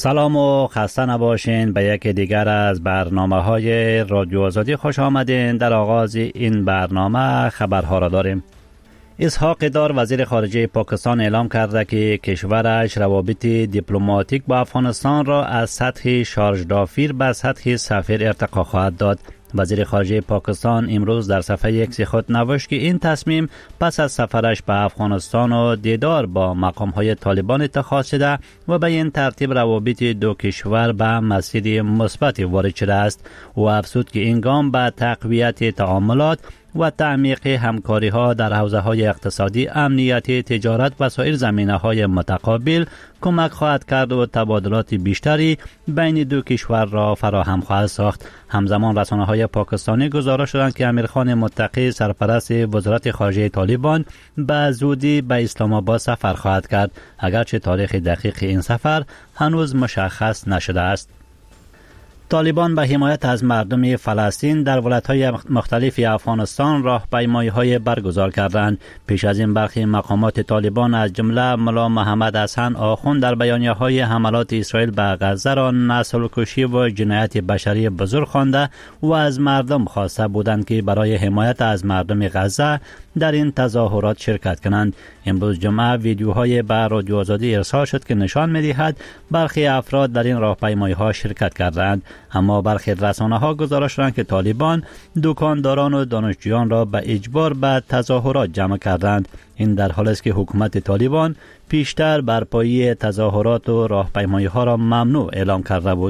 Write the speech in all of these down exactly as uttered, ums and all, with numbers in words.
سلام و خسته نباشین. به یک دیگر از برنامه های رادیو آزادی خوش آمدین. در آغاز این برنامه خبرها را داریم. اسحاق دار وزیر خارجه پاکستان اعلام کرده که کشورش روابط دیپلماتیک با افغانستان را از سطح شارژ دافیر به سطح سفیر ارتقا خواهد داد. وزیر خارجه پاکستان امروز در صفحه اکس خود نوشت که این تصمیم پس از سفرش به افغانستان و دیدار با مقام‌های طالبان اتخاذ شده و به این ترتیب روابط دو کشور به مسیر مثبت وارد شده است. او افزود که این گام به تقویت تعاملات و تعمیق همکاری ها در حوزه های اقتصادی، امنیتی، تجارت و سایر زمینه های متقابل کمک خواهد کرد و تبادلات بیشتری بین دو کشور را فراهم خواهد ساخت. همزمان رسانه های پاکستانی گزارش دادند که امیرخان متقی سرپرست وزارت خارجه طالبان به زودی به اسلام آباد سفر خواهد کرد، اگرچه تاریخ دقیق این سفر هنوز مشخص نشده است. طالبان به حمایت از مردم فلسطین در ولایت‌های مختلف افغانستان راهپیمایی‌های برگزار کردند. پیش از این برخی مقامات طالبان از جمله ملا محمد حسن آخوند در بیانیه‌های حملات اسرائیل به غزه را نسل کشی و جنایت بشری بزرگ خوانده و از مردم خواسته بودند که برای حمایت از مردم غزه در این تظاهرات شرکت کنند. امروز جمعه ویدیوهای به رادیو آزادی ارسال شد که نشان می‌دهد برخی افراد در این راهپیمایی‌ها شرکت کردند، اما برخی رسانه‌ها گزارش دادند که طالبان دکانداران و دانشجویان را به اجبار به تظاهرات جمع کردند. این در حالی است که حکومت طالبان پیشتر برپایی تظاهرات و راهپیمایی‌ها را ممنوع اعلام کرده بود.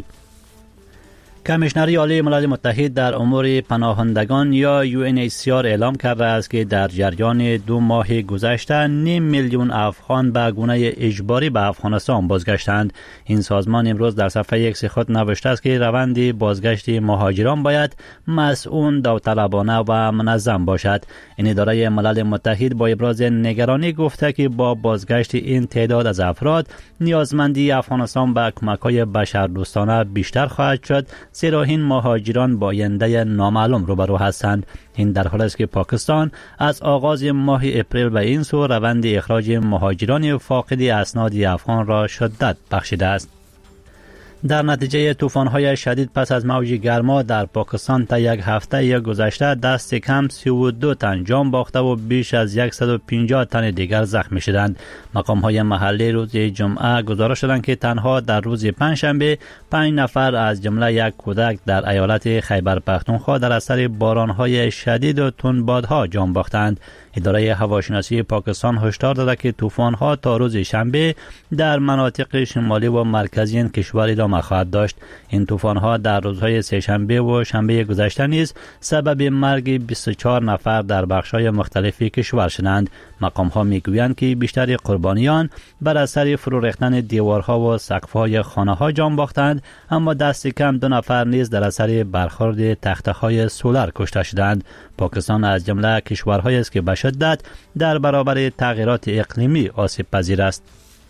کمیشنری عالی ملل متحد در امور پناهندگان یا یو ان اچ سی آر اعلام کرده است که در جریان دو ماه گذشته نیم میلیون افغان به گونه اجباری به افغانستان بازگشتند. این سازمان امروز در صفحه اکس خود نوشته است که روند بازگشت مهاجران باید مسئول، داوطلبانه و منظم باشد. این اداره ملل متحد با ابراز نگرانی گفته که با بازگشت این تعداد از افراد نیازمندی افغانستان به کمک‌های بشردوستانه بیشتر خواهد شد، زیرا این مهاجران با آینده نامعلوم روبرو هستند. این در حالی است که پاکستان از آغاز ماه اپریل به این سو روند اخراج مهاجران فاقد اسناد افغان را شدت بخشیده است. در نتیجه طوفان‌های شدید پس از موج گرما در پاکستان تا یک هفته گذشته دست کم سی و دو تن جان باخته و بیش از صد و پنجاه تن دیگر زخمی شدند. مقام‌های محلی روز جمعه گزارش دادند که تنها در روز پنجشنبه پنج نفر از جمله یک کودک در ایالت خیبر پختونخوا در اثر باران‌های شدید و تندبادها جان باختند. اداره هواشناسی پاکستان هشدار داده که طوفان‌ها تا روز شنبه در مناطق شمالی و مرکزی این کشور ادامه خواهد داشت. این طوفان‌ها در روزهای سه‌شنبه و شنبه گذشته نیز سبب مرگ بیست و چهار نفر در بخش‌های مختلف کشور شدند. مقام‌ها می‌گویند که بیشتر قربانیان بر اثر فرو ریختن دیوارها و سقف‌های خانه‌ها جان باختند، اما دست کم دو نفر نیز در اثر برخورد تخته‌های سولر کشته شدند. پاکستان از جمله کشورهایی است که به شدت در برابر تغییرات اقلیمی آسیب پذیر است.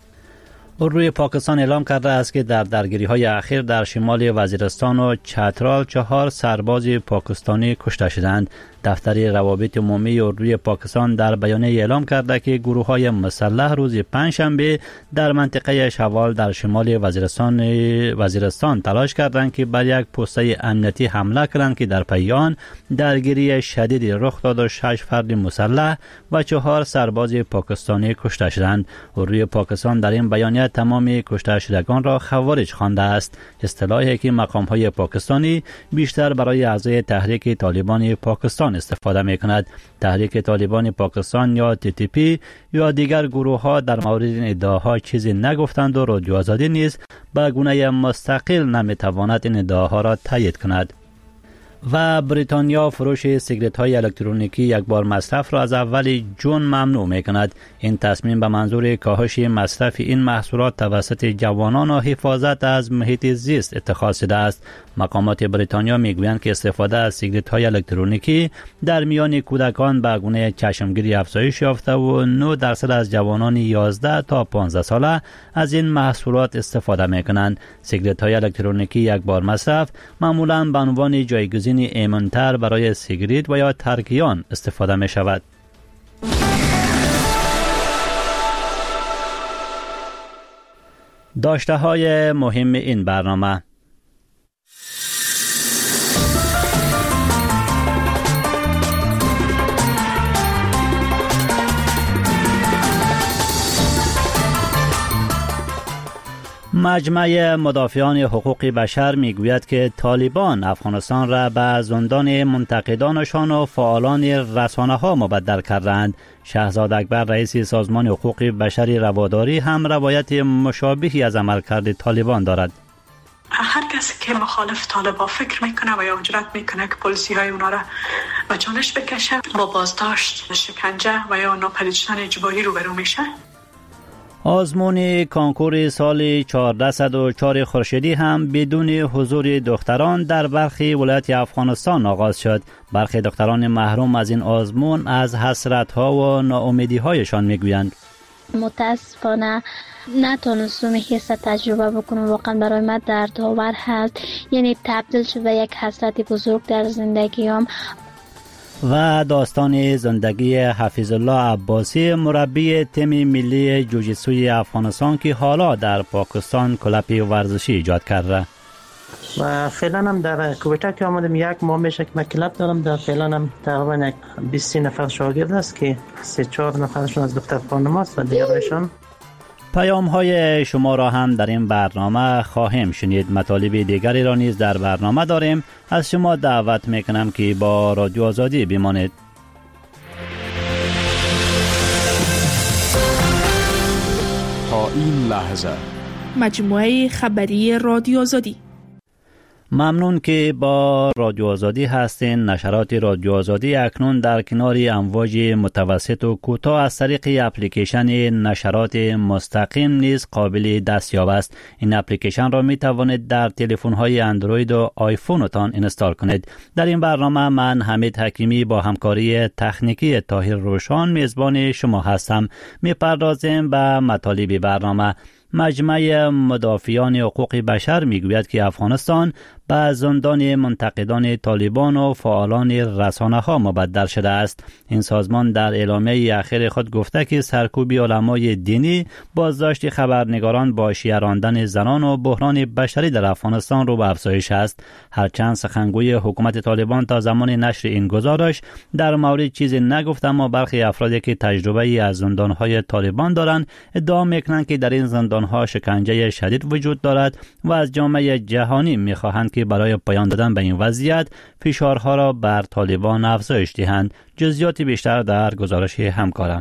روی پاکستان اعلام کرده است که در درگیری‌های اخیر در شمال وزیرستان و چترال چهار سرباز پاکستانی کشته شدند. دفتر روابط عمومی اردوی پاکستان در بیانیه اعلام کرده که گروه‌های مسلح روز پنجشنبه در منطقه شوال در شمال وزیرستان وزیرستان تلاش کردند که بر یک پسته امنیتی حمله کنند که در پی آن درگیری شدید رخ داد و شش فرد مسلح و چهار سرباز پاکستانی کشته شدند. اردوی پاکستان در این بیانیه تمام کشته شدگان را خوارج خوانده است، اصطلاحی که مقام‌های پاکستانی بیشتر برای اعضای تحریک طالبان پاکستان استفاده می کند. تحریک طالبان پاکستان یا تی تی پی یا دیگر گروه ها در مورد این ادعاها چیزی نگفتند و رادیو آزادی نیز به گونه مستقل نمی تواند این ادعاها را تایید کند. و بریتانیا فروش سیگارت های الکترونیکی یک بار مصرف را از اول جون ممنوع می کند. این تصمیم به منظور کاهش مصرف این محصولات توسط جوانان و حفاظت از محیط زیست اتخاذ شده است. مقامات بریتانیا می گویند که استفاده از سیگارت های الکترونیکی در میان کودکان به گونه چشمگیری افزایش یافته و نه درصد از جوانان یازده تا پانزده ساله از این محصولات استفاده می کنند. سیگارت های الکترونیکی یک بار مصرف معمولاً به عنوان جایگزین ایمن‌تر برای سیگریت و یا ترکیان استفاده می شود. داشته های مهم این برنامه: مجمع مدافعان حقوق بشر میگوید که طالبان افغانستان را به زندان منتقدانشان و فعالان رسانه ها مبدل کردند. شهزاد اکبر رئیس سازمان حقوق بشری رواداری هم روایت مشابهی از عملکرد طالبان دارد. هر کسی که مخالف طالبان فکر میکنه و یا جرأت میکنه که پلیسی های اونا را به چالش بکشه، با بازداشت، شکنجه و یا ناپدید شدن اجباری روبرو میشه. آزمون کانکور سال چهارصد و چهار خورشیدی هم بدون حضور دختران در برخی ولایت افغانستان آغاز شد. برخی دختران محروم از این آزمون از حسرت‌ها و ناامیدی‌هایشان میگویند. متاسفانه نتونستم حس تجربه بکنم، واقعا برای من دردآور هست، یعنی تبدیل شد به یک حسرت بزرگ در زندگیم. و داستان زندگی حفیظ الله عباسی، مربی تیم ملی جوجیتسوی افغانستان که حالا در پاکستان کلپ ورزشی ایجاد کرده. و فعلا هم در کویتا که آمدم یک ماه میشه که من کلپ دارم. در فعلا هم تقریبا بیست نفر شاگرد است که سه چهار نفرشون از دختر خانم است و دیگرشون. پیام های شما را هم در این برنامه خواهیم شنید. مطالب دیگری را نیز در برنامه داریم. از شما دعوت میکنم که با رادیو آزادی بمانید. تا این لحظه مجموعه خبری رادیو آزادی. ممنون که با رادیو آزادی هستین. نشرات رادیو آزادی اکنون در کنار امواج متوسط و کوتاه از طریق اپلیکیشن نشرات مستقیم نیز قابل دستیاب است. این اپلیکیشن را می توانید در تلفن های اندروید و آیفونتان اینستال کنید. در این برنامه من حمید حکیمی با همکاری تکنیکی طاهر روشان میزبان شما هستم. می پردازیم به مطالب برنامه. مجمع مدافعان حقوق بشر میگوید که افغانستان به زندان منتقدان طالبان و فعالان رسانه ها مبدل شده است. این سازمان در اعلامیه اخیر خود گفته که سرکوب علمای دینی، بازداشت خبرنگاران با شیعه راندن زنان و بحران بشری در افغانستان رو به افزایش است. هرچند سخنگوی حکومت طالبان تا زمان نشر این گزارش در مورد چیزی نگفت، اما برخی افرادی که تجربه از زندانهای طالبان دارند ادعا میکنند که در این زندانها شکنجه شدید وجود دارد و از جامعه جهانی میخواهند که برای پایان دادن به این وضعیت فشارها را بر طالبان افزایش دهند. جزئیات بیشتر در گزارش همکارم.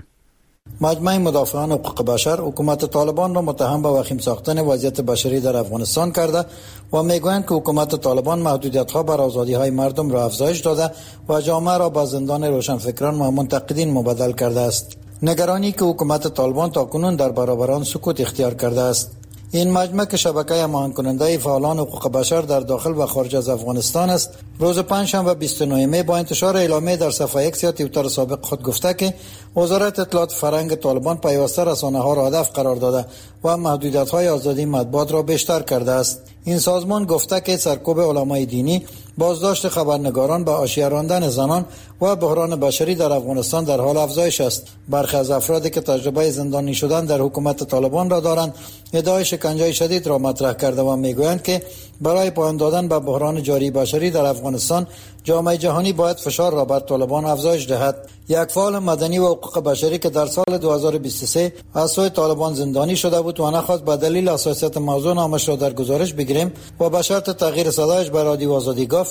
مجمع مدافعان حقوق بشر حکومت طالبان را متهم به وخیم ساختن وضعیت بشری در افغانستان کرده و میگویند که حکومت طالبان محدودیت‌ها بر آزادی‌های مردم را افزایش داده و جامعه را به زندان روشنفکران و منتقدین مبدل کرده است. نگرانی که حکومت طالبان تاکنون در برابر آن سکوت اختیار کرده است. این مجمع که شبکه هماهنگ کننده فعالان حقوق بشر در داخل و خارج از افغانستان است، روز پنجشنبه بیست و نه می با انتشار اعلامیه در صفحه اکس یا توییتر سابق خود گفته که وزارت اطلاعات فرهنگ طالبان پیوسته رسانه‌ها را هدف قرار داده و محدودیت‌های آزادی مطبوعات را بیشتر کرده است. این سازمان گفته که سرکوب علمای دینی، بازداشت خبرنگاران، به حاشیه راندن زنان و بحران بشری در افغانستان در حال افزایش است. برخی از افرادی که تجربه زندانی شدن در حکومت طالبان را دارند، ادعای شکنجه شدید را مطرح کرده و میگویند که برای پایان دادن به بحران جاری بشری در افغانستان جامعه جهانی باید فشار را بر طالبان افزایش دهد. یک فعال مدنی و حقوق بشری که در سال دو هزار و بیست و سه از سوی طالبان زندانی شده بود و نخواست به دلیل حساسیت موضوع نامش را در گزارش بگیریم و به شرط تغییر صدایش به رادیو آزادی گفت: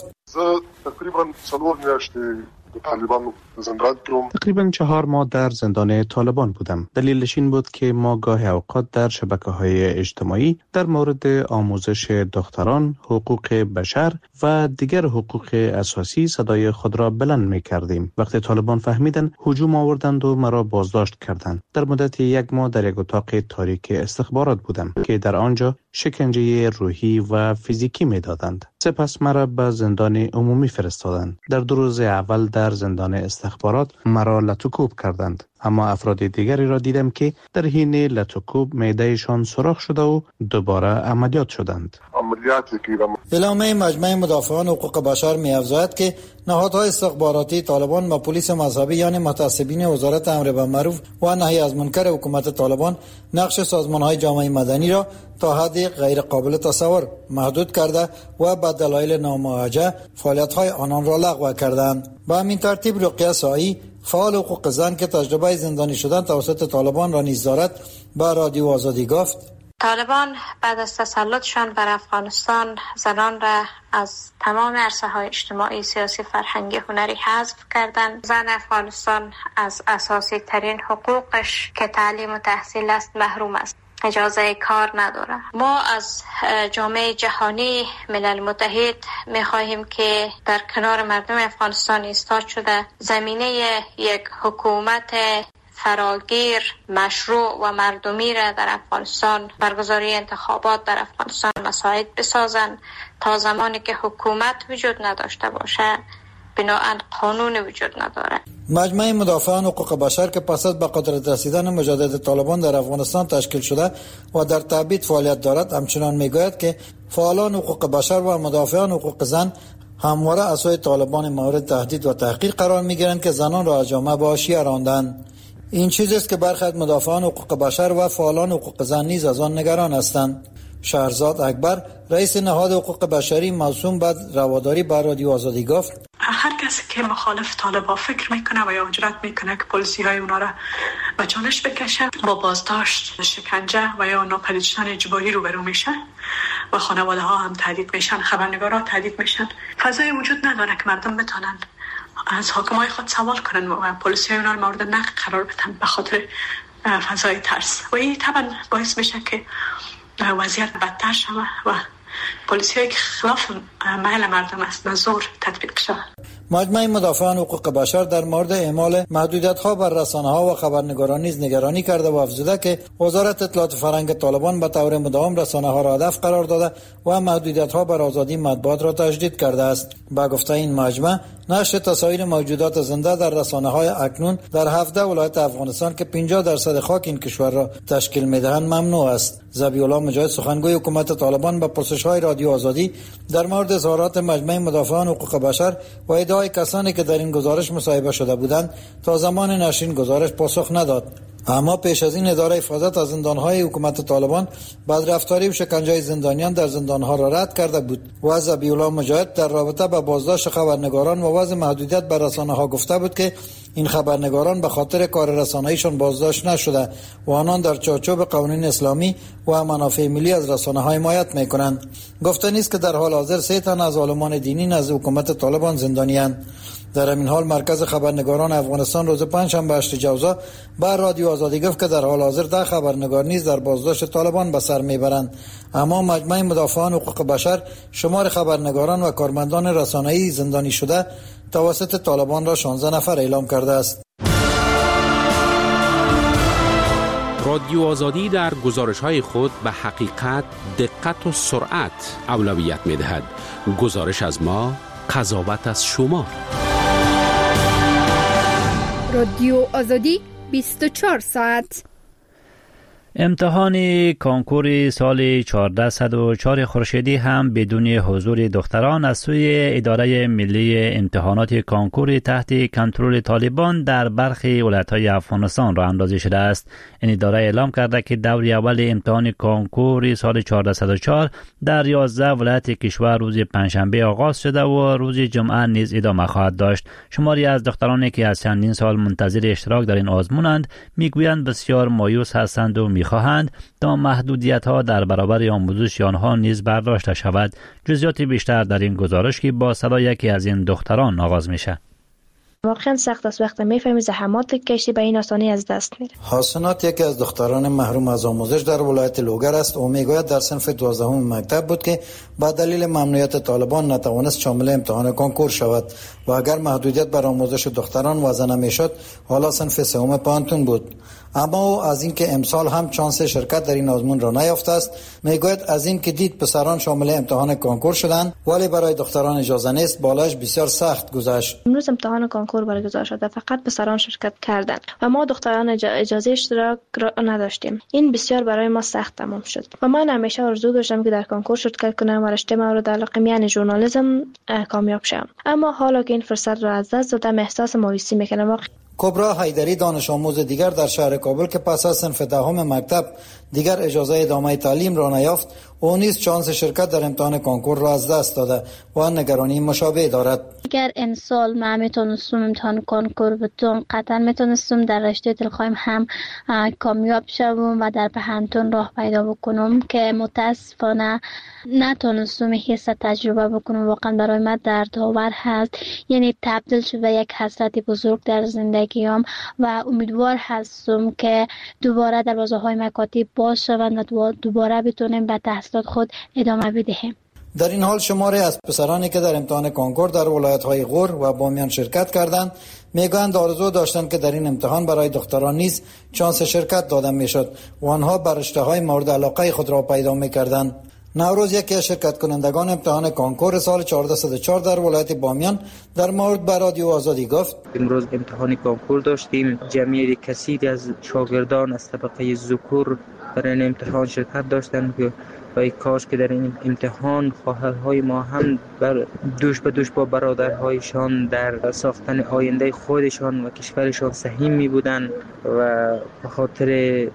تقریبا چهار میاشته طالبان زندان کردم. تقریبا چهار ماه در زندان طالبان بودم. دلیلش این بود که ما گاهی اوقات در شبکه‌های اجتماعی در مورد آموزش دختران، حقوق بشر و دیگر حقوق اساسی صدای خود را بلند می‌کردیم. وقتی طالبان فهمیدن، هجوم آوردند و مرا بازداشت کردند. در مدت یک ماه در یک اتاق تاریک استخبارات بودم که در آنجا شکنجه روحی و فیزیکی می‌دادند. سپس مرا به زندان عمومی فرستادند. در دو روز اول در زندان استخبارات مرا لطوکوب کردند. اما افراد دیگری را دیدم که در حین لطوکوب معدهشان سوراخ شده و دوباره عملیات شدند. اعلامیه مجمع مدافعان حقوق بشر می‌افزاید که نهادهای استخباراتی طالبان و پلیس مذهبی یعنی متعصبین وزارت امر بالمعروف و نهی از منکر حکومت طالبان نقش سازمان‌های جامعه مدنی را تا حدی غیر قابل تصور محدود کرده و به دلایل نامعجزه فعالیت‌های آنان را لغو کردند. به همین ترتیب رقیه سایی فعال حقوق زن که تجربه زندانی شدن توسط طالبان را نیز دارد به رادیو آزادی گفت: طالبان بعد از تسلطشان بر افغانستان زنان را از تمام عرصه‌های اجتماعی، سیاسی، فرهنگی، هنری حذف کردند. زن افغانستان از اساسی ترین حقوقش که تعلیم و تحصیل است محروم است. اجازه کار نداره. ما از جامعه جهانی، ملل متحد می‌خواهیم که در کنار مردم افغانستان ایستاد شده زمینه یک حکومت فراگیر، مشروع و مردمی را در افغانستان، برگزاری انتخابات در افغانستان مساعد بسازند. تا زمانی که حکومت وجود نداشته باشه بناهن قانون وجود نداره. مجمع مدافعان حقوق بشر که پس از به قدرت رسیدن مجدد طالبان در افغانستان تشکیل شده و در تبعید فعالیت دارد، همچنان میگوید که فعالان حقوق بشر و مدافعان حقوق زن همواره عصای طالبان مورد تهدید و تحقیر قرار میگیرند که زنان را از جامعه به حاشیه راندند. این چیزی است که برخی از مدافعان حقوق بشر و فعالان حقوق زن نیز از آن نگران هستند. شهرزاد اکبر، رئیس نهاد حقوق بشری موسوم به رواداری، به رادیو آزادی گفت: هر کسی که مخالف طالبان فکر میکنه و یا جرأت میکنه که پلیسی های اونا را به چالش بکشه، با بازداشت، شکنجه و یا ناپدید شدن اجباری روبرو میشه و خانواده ها هم تهدید میشن، خبرنگارا تهدید میشن. فضای وجود نداره که مردم بتونن از حاکمای خود سوال کنن و پلیسی های اونا رو مورد نقد قرار بدن به خاطر فضای ترس. و این طبعا باعث میشه که وضعیت بدتر شود و پلیسی هایی که خلاف میل مردم است به زور تطبیق شود. مجمع مدافعان حقوق بشر در مورد اعمال محدودیت‌ها بر رسانه‌ها و خبرنگاران نیز نگرانی کرده و افزوده که وزارت اطلاعات فرهنگ طالبان به طور مداوم رسانه‌ها را هدف قرار داده و محدودیت‌ها بر آزادی مطبوعات را تجدید کرده است. با گفته این مجمع، نشر تصاویر موجودات زنده در رسانه‌های اکنون در هفده ولایت افغانستان که پنجاه درصد خاک این کشور را تشکیل می‌دهند ممنوع است. ذبیح‌الله مجاهد، سخنگوی حکومت طالبان، به پرسش‌های رادیو آزادی در مورد اظهارات مجمع مدافعان حقوق بشر و ادعای کسانی که در این گزارش مصاحبه شده بودند تا زمان نشر این گزارش پاسخ نداد. اما پیش از این اداره حفاظت از زندان‌های حکومت طالبان بدرفتاری و شکنجه زندانیان در زندان‌ها را رد کرده بود و ذبیح‌الله مجاهد در رابطه با بازداشت خبرنگاران و وضع محدودیت بر رسانه‌ها گفته بود که این خبرنگاران به خاطر کار رسانه‌ایشان بازداشت نشده و آنان در چارچوب قوانین اسلامی و منافع ملی از رسانه‌ها حمایت می‌کنند. گفته نیست که در حال حاضر سه تن از عالمان دینی نزد حکومت طالبان زندانی‌اند. در همین حال مرکز خبرنگاران افغانستان روز پنجشنبه هشت جوزا بر رادیو آزادی گفت که در حال حاضر ده خبرنگار نیز در بازداشت طالبان به سر میبرند. اما مجمع مدافعان حقوق بشر شمار خبرنگاران و کارمندان رسانه‌ای زندانی شده توسط طالبان را شانزده نفر اعلام کرده است. رادیو آزادی در گزارش‌های خود به حقیقت، دقت و سرعت اولویت می‌دهد. گزارش از ما، قضاوت از شما. رادیو آزادی بیست و چهار ساعت. امتحان کنکور سال چهارصد و چهار خورشیدی هم بدون حضور دختران از سوی اداره ملی امتحانات کنکور تحت کنترل طالبان در برخی ولایت‌های افغانستان راه اندازی شده است. این اداره اعلام کرده که دور اول امتحان کنکور سال چهارصد و چهار در یازده ولایت کشور روز پنجشنبه آغاز شده و روز جمعه نیز ادامه خواهد داشت. شماری از دخترانی که از چندین سال منتظر اشتراک در این آزمونند میگویند بسیار مایوس هستند و میخواهند تا محدودیت‌ها در برابر آموزش آنها نیز برداشته شود. جزئیات بیشتر در این گزارش که با صدای یکی از این دختران آغاز میشه. واقعا سخت است وقتی میفهمی زحمات کشتی به این آسانی از دست میره. حسنات یکی از دختران محروم از آموزش در ولایت لوگر است و میگوید در صنف دوازدهم مکتب بود که با دلیل ممنوعیت طالبان نتوانست شامل امتحان کنکور شود و اگر محدودیت بر آموزش دختران وضع نمیشد حالا صنف سوم پانتون بود. اما او از اینکه امسال هم چانس شرکت در این آزمون را نیافته است میگوید از این که دید پسران شامل امتحان کنکور شدند ولی برای دختران اجازه نیست، بالایش بسیار سخت گذشت. امروز امتحان کنکور برگزار شده، فقط پسران شرکت کردند و ما دختران اجازه اشتراک را نداشتیم. این بسیار برای ما سخت تمام شد و من همیشه آرزو داشتم که در کنکور شرکت کنم و رشته مورد علاقه یعنی ژورنالیسم کامیاب شم. اما حالا که این فرصت را از دست دادم احساس مایوسی میکنم. کبرا حیدری دانش آموز دیگر در شهر کابل که پس از صنف دهم مکتب دیگر اجازه ادامه تعلیم را نیافت، او نیز چانس شرکت در امتحان کنکور را از دست داده و نگرانی مشابه دارد. اگر امسال من میتونستم امتحان کنکور بتونم قطعا میتونستم در رشته دلخواهیم هم کامیاب شوم و در پهنتون راه پیدا بکنم که متاسفانه نتونستم حس تجربه بکنم. واقعا برای من دردآور هست، یعنی تبدیل شد به یک حسرت بزرگ در زندگیم و امیدوار هستم که دوباره دروازه‌های مکاتب باز شوند و دوباره بتونیم به تحصیلات خود ادامه بدهیم. در این حال شماری از پسرانی که در امتحان کنکور در ولایت‌های غور و بامیان شرکت کردند میگویند آرزو داشتند که در این امتحان برای دختران نیز چانس شرکت داده میشد و آنها بر رشته‌های مورد علاقه خود را پیدا می‌کردند. نوروز یکی از شرکت کنندگان امتحان کنکور سال چهارصد و چهار در ولایت بامیان در مورد به رادیو آزادی گفت: امروز امتحان کنکور داشتیم. جمعیت کثیری از شاگردان از طبقه ذکور در این امتحان شرکت داشتند که و کاش که در این امتحان خواهرهای ما هم بر دوش به دوش با برادرهایشان در ساختن آینده خودشان و کشورشان سهیم می بودند و به خاطر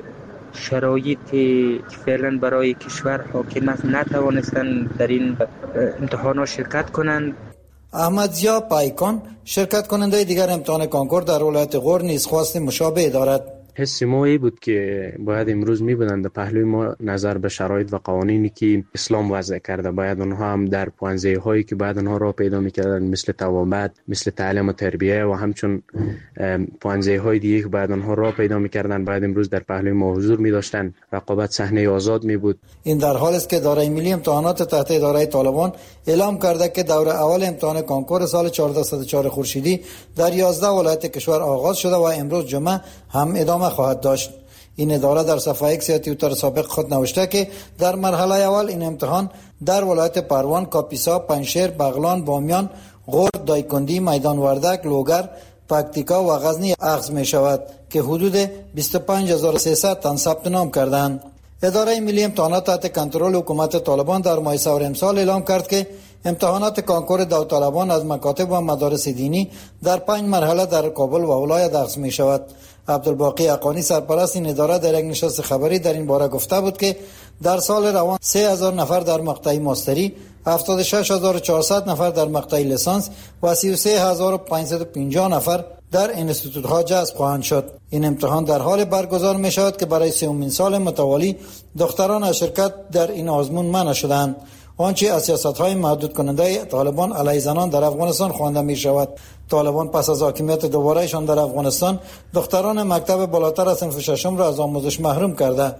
شرایطی که فعلا برای کشور حاکم است نتوانستند در این امتحانات شرکت کنند. احمد زیا پایکان شرکت کننده دیگر امتحان کنکور در ولایت غور نیز خواست مشابه دارد. حس ما ای بود که باید امروز می بودند پهلوی ما نظر به شرایط و قوانینی که اسلام وضع کرده، باید اونها هم در پوانزه هایی که باید اونها را پیدا میکردن مثل توامت، مثل تعلیم و تربیه و همچون پوانزه های دیگه که باید اونها را پیدا میکردن باید امروز در پهلوی ما حضور می داشتن. رقابت صحنه آزاد می بود. این در حالی است که اداره ملی امتحانات تحت اداره طالبان اعلام کرده که دوره اول امتحان کنکور سال چهارصد و چهار خورشیدی در یازده ولایت کشور آغاز شده و امروز جمعه هم ادامه خواهد داشت. این اداره در صفحه ایکس یا توییتر سابق خود نوشته که در مرحله اول این امتحان در ولایت پروان، کاپیسا، پنشیر، بغلان، بامیان، غور، دایکندی، میدان وردک، لوگر، پکتیکا و غزنی اخذ می شود که حدود بیست و پنج هزار و سیصد تن ثبت نام کردند. اداره ملی امتحانات تحت کنترل حکومت طالبان در ماه سپر امسال اعلام کرد که امتحانات کنکور داوطلبان از مکاتب و مدارس دینی در پنج مرحله در کابل و ولایت اخذ می شود. عبدالباقی حقانی سرپرست این اداره در یک نشست خبری در این باره گفته بود که در سال روان سه هزار نفر در مقطع ماستری، هفتاد و شش هزار و چهارصد نفر در مقطع لیسانس و سی و سه هزار و پانصد و پنجاه نفر در انستیتوت ها جذب خواهند شد. این امتحان در حال برگزار می شود که برای سومین سال متوالی دختران از شرکت در این آزمون منع شدند. آنچه از سیاست‌های محدود کننده طالبان علیه زنان در افغانستان خوانده می شود. طالبان پس از حاکمیت دوبارهشان در افغانستان دختران مکتب بالاتر از صنف ششم را از آموزش محروم کرده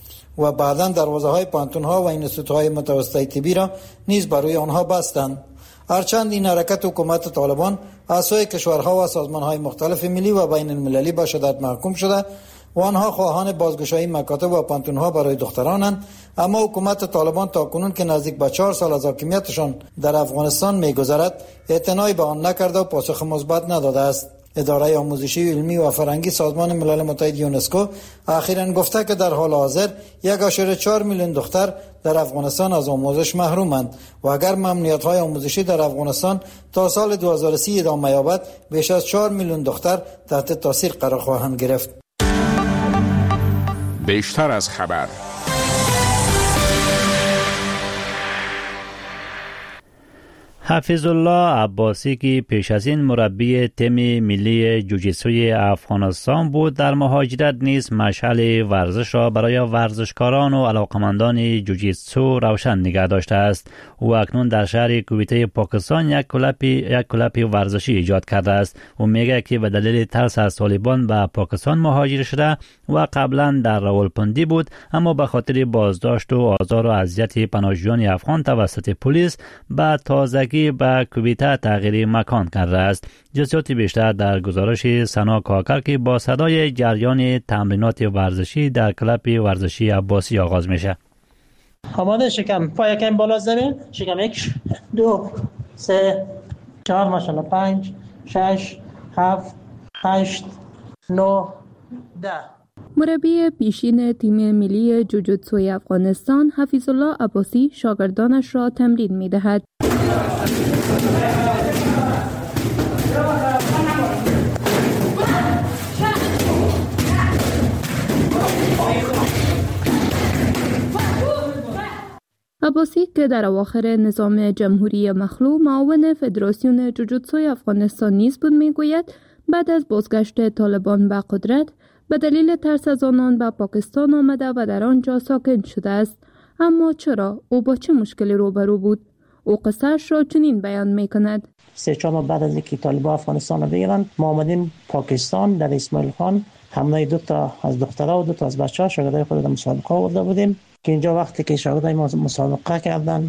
و بعداً دروازه‌های پانتون‌ها و انستیتوت‌های متوسطه طبی را نیز برای آنها بستند. هرچند این حرکت حکومت طالبان از سوی کشورها و سازمان‌های مختلف ملی و بین المللی به شدت محکوم شده و آنها خواهان بازگشایی مکاتب و پانتون‌ها برای دخترانند، اما حکومت طالبان تاکنون که نزدیک به چهار سال از حاکمیتشان در افغانستان می‌گذرد اعتنایی به آن نکرده و پاسخ مثبت نداده است. اداره آموزشی، علمی و فرهنگی سازمان ملل متحد یونسکو اخیراً گفته که در حال حاضر یک و چهار میلیون دختر در افغانستان از آموزش محرومند و اگر ممنوعیت‌های آموزشی در افغانستان تا سال دو هزار و سی ادامه یابد بیش از چهار میلیون دختر تحت تاثیر قرار خواهند گرفت. بیشتر از خبر. حفیظ الله عباسی که پیش از این مربی تیم ملی جوجیتسوی افغانستان بود در مهاجرت نیز مشعل ورزش را برای ورزشکاران و علاقمندان جوجیتسو روشن نگه داشته است. او اکنون در شهر کویته پاکستان یک کلب یک کلب ورزشی ایجاد کرده است. او میگه که به دلیل ترس از طالبان به پاکستان مهاجر شده و قبلا در راولپندی بود، اما به خاطر بازداشت و آزار و اذیت پناهجویان افغان توسط پلیس به تازگی که به کویتا تغییر مکان کرده است. جزئیات بیشتر در گزارش سنا کاکر که با صدای جریان تمرینات ورزشی در کلب ورزشی عباسی آغاز میشه. آماده شکم، پای کم بالا زمین، شکم یک، دو، سه، چهار، ماشاءالله، پنج، شش، هفت، هشت، نه، ده. مربی پیشین تیم ملی جوجوتسوی افغانستان حفیظ الله عباسی شاگردانش را تمرین می دهد. عباسی که در اواخر نظام جمهوری مخلوع معاون فدراسیون جوجوتسوی افغانستان نیز بود میگوید بعد از بازگشت طالبان به قدرت به دلیل ترس از آنان به پاکستان آمده و در آنجا ساکن شده است. اما چرا؟ او با چه مشکلی روبرو بود؟ او قصه‌اش را چنین بیان میکند. سه چهار ماه بعد از اینکه طالبان افغانستان را بگیرند ما آمدیم پاکستان، در اسماعیل خان همراه دو تا از دخترها و دو تا از بچه‌ها شاگردای خود را مسابقه آورده بودیم که اینجا وقتی که شاگردای ما مسابقه کردن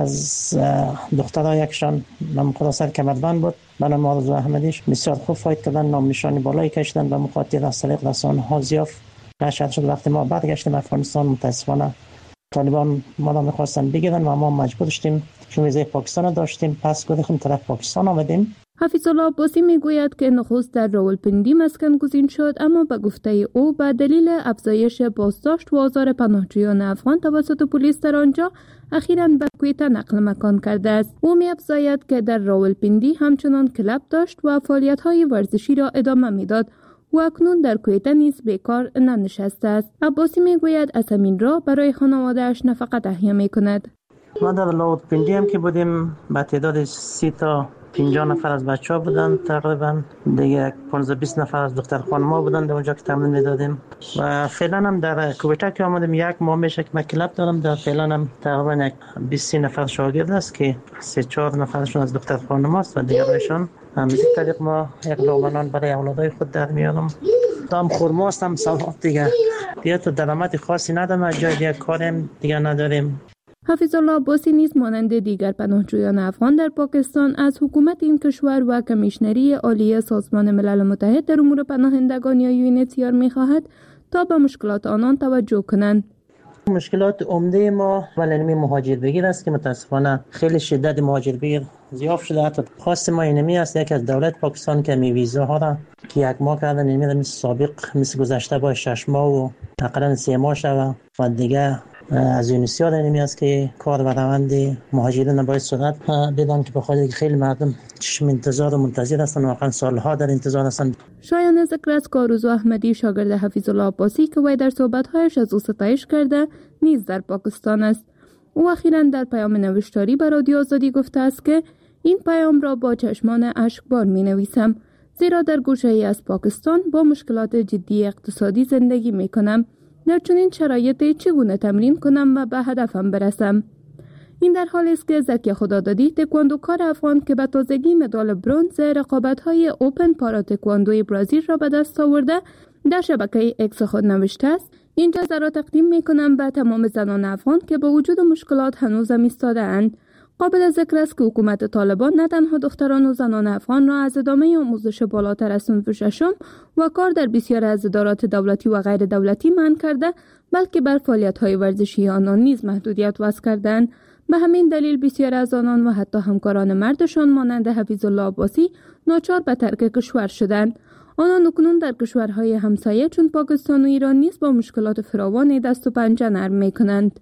از دخترها یکشان نام خلاصر کمربند بود به نام آرزو احمدیش بسیار خوب فایت کردن، نام نشانی بالایی کشیدن و مقاطعه از طریق رسانه‌ها زیاف نشر شد. وقتی ما برگشتیم افغانستان متاسفانه طالبان ما را می‌خواستن بگیرن و ما مجبور شدیم چون ویزای پاکستان داشتیم پس گفتیم طرف پاکستان آمدیم. حفیظ الله عباسی میگوید که نخست در راولپندی مسکن گزین شد اما به گفته او به دلیل افزایش بازداشت و آزار پناهجویان افغان توسط پلیس در آنجا اخیراً به کویتا نقل مکان کرده است. او می‌افزاید که در راولپندی همچنان کلب داشت و فعالیت‌های ورزشی را ادامه میداد و اکنون در کویتا نیز بیکار ننشسته است. عباسی میگوید از همین راه برای خانواده‌اش نفقه تهیه می‌کند. ما در راولپندی هم که بودیم با تعداد سی تا پنجاه نفر از بچه‌ها بودن، تقریبا دیگه پانزده بیست نفر از دختر خانم‌ها بودن در اونجا که تمرین می‌دادیم و فعلا هم در کویتا که آمدیم یک ماه میشه که من کلاب دارم. در فعلا هم تقریبا بیست نفر شاگرد است که سه چهار نفرشون از دختر خانم‌هاست و دیگرشون هم از طریق ما یک لومنان برای اولادای خود در میارم. دام خرما هستم سواد دیگه دیگه تو درآمد خاصی ندارم، جای دیگه کارم دیگه نداریم. حفیظ الله عباسی نیز مانند دیگر پناهجویان افغان در پاکستان از حکومت این کشور و کمیشنری عالی سازمان ملل متحد در امور پناهندگان یا یونیتیار می‌خواهد تا به مشکلات آنان توجه کنند. مشکلات عمده ما ولنمی مهاجر بگیر است که متاسفانه خیلی شدت مهاجر بگیر زیاد شده. حتی خواست ما اینمی است یک از دولت پاکستان که می ویزاها را که یک ماه کردن اینمی را مثل سابق مثل گذشته با شش ماه و تقریبا سه ماه شده و دیگه از یونیسیار اینمی است که کار و روند مهاجرین باید سرعت بدن که بخاطر خیلی مردم چشم انتظار و منتظر هستند، واقعا سالها در انتظار هستند. شایان ذکر است که آرزو احمدی شاگرد حفیظ الله عباسی که وی در صحبت‌هایش از او ستایش کرده نیز در پاکستان است. او اخیراً در پیام نوشتاری به رادیو آزادی گفته است که این پیام را با چشمان اشکبار می‌نویسم زیرا در گوشه‌ای از پاکستان با مشکلات جدی اقتصادی زندگی می‌کنم. در چنین شرایطی چگونه تمرین کنم و به هدفم برسم؟ این در حالی است که زکی خدادادی تکواندوکار افغان که به تازگی مدال برنز رقابت‌های اوپن پارا تکواندوی برزیل را به دست آورده در شبکه اکس خود نوشته است: این جایزه را تقدیم می‌کنم به تمام زنان افغان که با وجود مشکلات هنوزم ایستاده اند. قابل ذکر است که حکومت طالبان نه تنها دختران و زنان افغان را از ادامه آموزش بالاتر از صنف ششم و کار در بسیاری از ادارات دولتی و غیر دولتی منع کرده، بلکه بر فعالیت‌های ورزشی آنان نیز محدودیت وضع کردند. به همین دلیل بسیاری از آنان و حتی همکاران مردشان مانند حفیظ الله عباسی ناچار به ترک کشور شدند. آنان اکنون در کشورهای همسایه چون پاکستان و ایران نیز با مشکلات فراوان دست و پنجه نرم می‌کنند.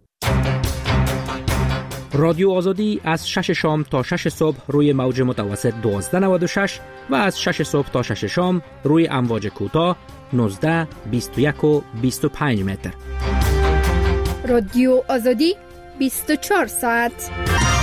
رادیو آزادی از شش شام تا شش صبح روی موج متوسط دوازده نود و شش و از شش صبح تا شش شام روی امواج کوتاه نوزده، بیست و یک و بیست و پنج متر. رادیو آزادی بیست و چهار ساعت.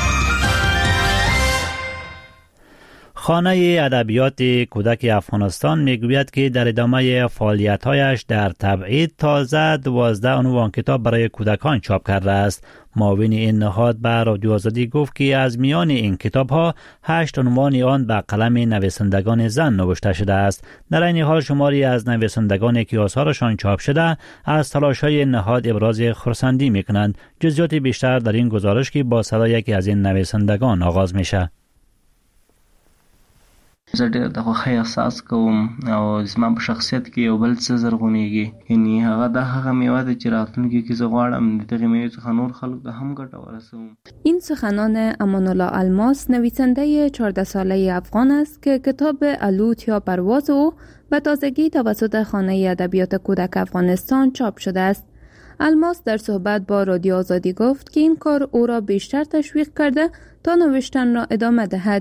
خانه ادبیات کودک افغانستان میگوید که در ادامه فعالیت‌هایش در تبعید تازه دوازده عنوان کتاب برای کودکان چاپ کرده است. معاون این نهاد به رادیو آزادی گفت که از میان این کتاب‌ها هشت عنوان آن به قلم نویسندگان زن نوشته شده است. در این حال شماری از نویسندگانی که آثارشان چاپ شده از تلاش‌های نهاد ابراز خرسندی می‌کنند. جزئیات بیشتر در این گزارش که با صدای یکی از این نویسندگان آغاز میشه. زه ډېر د خوښۍ احساس کوم او زما په شخصیت کې یو بل څه زرغونېږي، یعنی هغه دا هغه میوه ده چې راتلونکي کې زه غواړم د دغې میوې څخه نور خلکو ته هم ګټه ورسوم. این سخنان امان الله الماس، نویسنده چهارده ساله افغان است که کتاب الوت یا پرواز او به تازگی توسط خانه ادبیات کودک افغانستان چاپ شده است. الماس در صحبت با رادیو آزادی گفت که این کار او را بیشتر تشویق کرده تا نوشتن را ادامه دهد.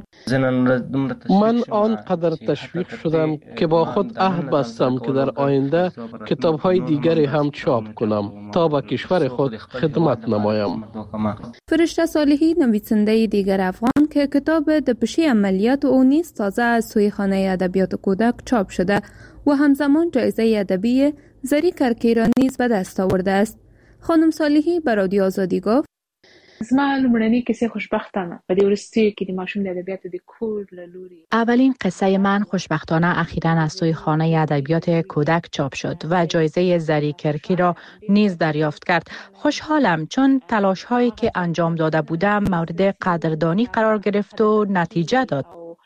من آنقدر تشویق شدم که با خود عهد بستم که در آینده کتاب‌های دیگری هم چاپ کنم تا به کشور خود خدمت نمایم. فرشته صالحی، نویسنده دیگر افغان که کتاب دپشی عملیات او نیز تازه از سوی خانه ادبیات کودک چاپ شده و همزمان جایزه ادبی زری کرکی را نیز به دست آورده است. خانم صالحی به رادیو آزادی گفت: زما لومړنۍ کیسې خوشبختانه په دې وروستیو کې د ماشوم د ادبیاتو د کور له لوري. اولین قصه من خوشبختانه اخیراً از سوی خانه ادبیات کودک چاپ شد و جایزه زری کرکی را نیز دریافت کرد. خوشحالم چون تلاش هایی که انجام داده بودم مورد قدردانی قرار گرفت و نتیجه داد.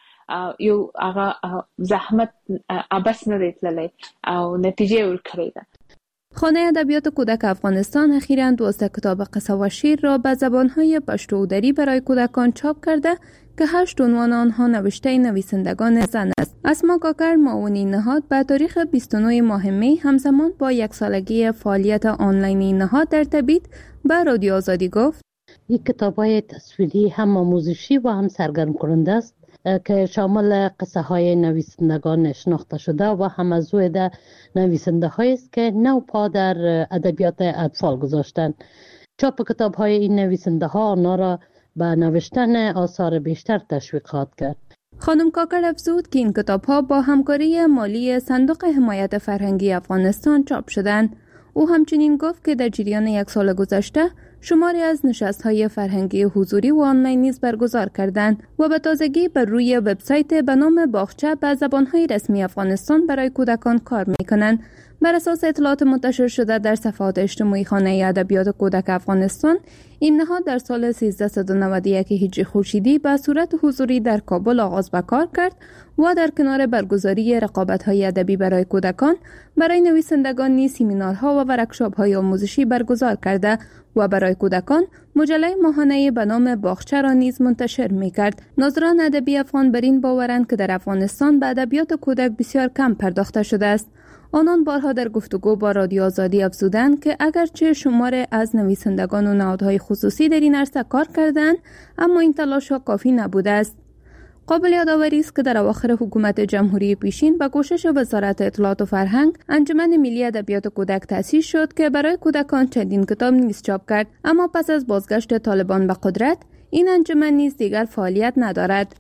یو هغه زحمت ابس نه دی تللی او نتیجه ورکړې ده. خانه ادبیات کودک افغانستان اخیراً دوازده کتاب قصه و شعر را به زبانهای پشتو و دری برای کودکان چاپ کرده که هشت عنوان آنها نوشته نویسندگان زن است. اسما کاکر، معاون نهاد، به تاریخ بیست و نه ماه می همزمان با یک سالگی فعالیت آنلاین نهاد در تبعید به رادیو آزادی گفت: این کتاب‌های تصویری هم آموزشی و هم سرگرم کننده است که شامل قصه های نویسندگان شناخته شده و هم از روی نویسنده هایی است که نو پا در ادبیات اطفال گذاشتند. چاپ کتاب های این نویسنده ها آنها را به نوشتن آثار بیشتر تشویق خواهد کرد. خانم کاکر افزود که این کتاب ها با همکاری مالی صندوق حمایت فرهنگی افغانستان چاپ شدند. او همچنین گفت که در جریان یک سال گذشته شماری از نشست‌های فرهنگی حضوری و آنلاین نیز برگزار کردند و به تازگی بر روی وبسایت به نام باغچه به زبان‌های رسمی افغانستان برای کودکان کار می‌کنند. بر اساس اطلاعات منتشر شده در صفحات اجتماعی خانه ادبیات کودک افغانستان، این نهاد در سال سیزده نود و یک هجری خورشیدی به صورت حضوری در کابل آغاز به کار کرد و در کنار برگزاری رقابت‌های ادبی برای کودکان، برای نویسندگان نیز سمینارها و ورکشاپ‌های آموزشی برگزار کرده و برای کودکان مجله ماهانه به نام باغچه را نیز منتشر می‌کرد. ناظران ادبی افغان بر این باورند که در افغانستان به ادبیات کودک بسیار کم پرداخته شده است. آنان بارها در گفتگو با رادیو آزادی افزودند که اگرچه شمار از نویسندگان و نهادهای خصوصی در این عرصه کار کردند، اما این تلاش‌ها کافی نبوده است. قابل یادآوری است که در اواخر حکومت جمهوری پیشین با کوشش وزارت اطلاعات و فرهنگ، انجمن ملی ادبیات کودک تأسیس شد که برای کودکان چندین کتاب نیز چاپ کرد، اما پس از بازگشت طالبان به قدرت، این انجمن نیز دیگر فعالیت ندارد.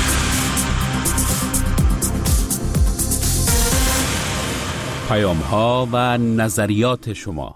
پیام‌ها و نظریات شما.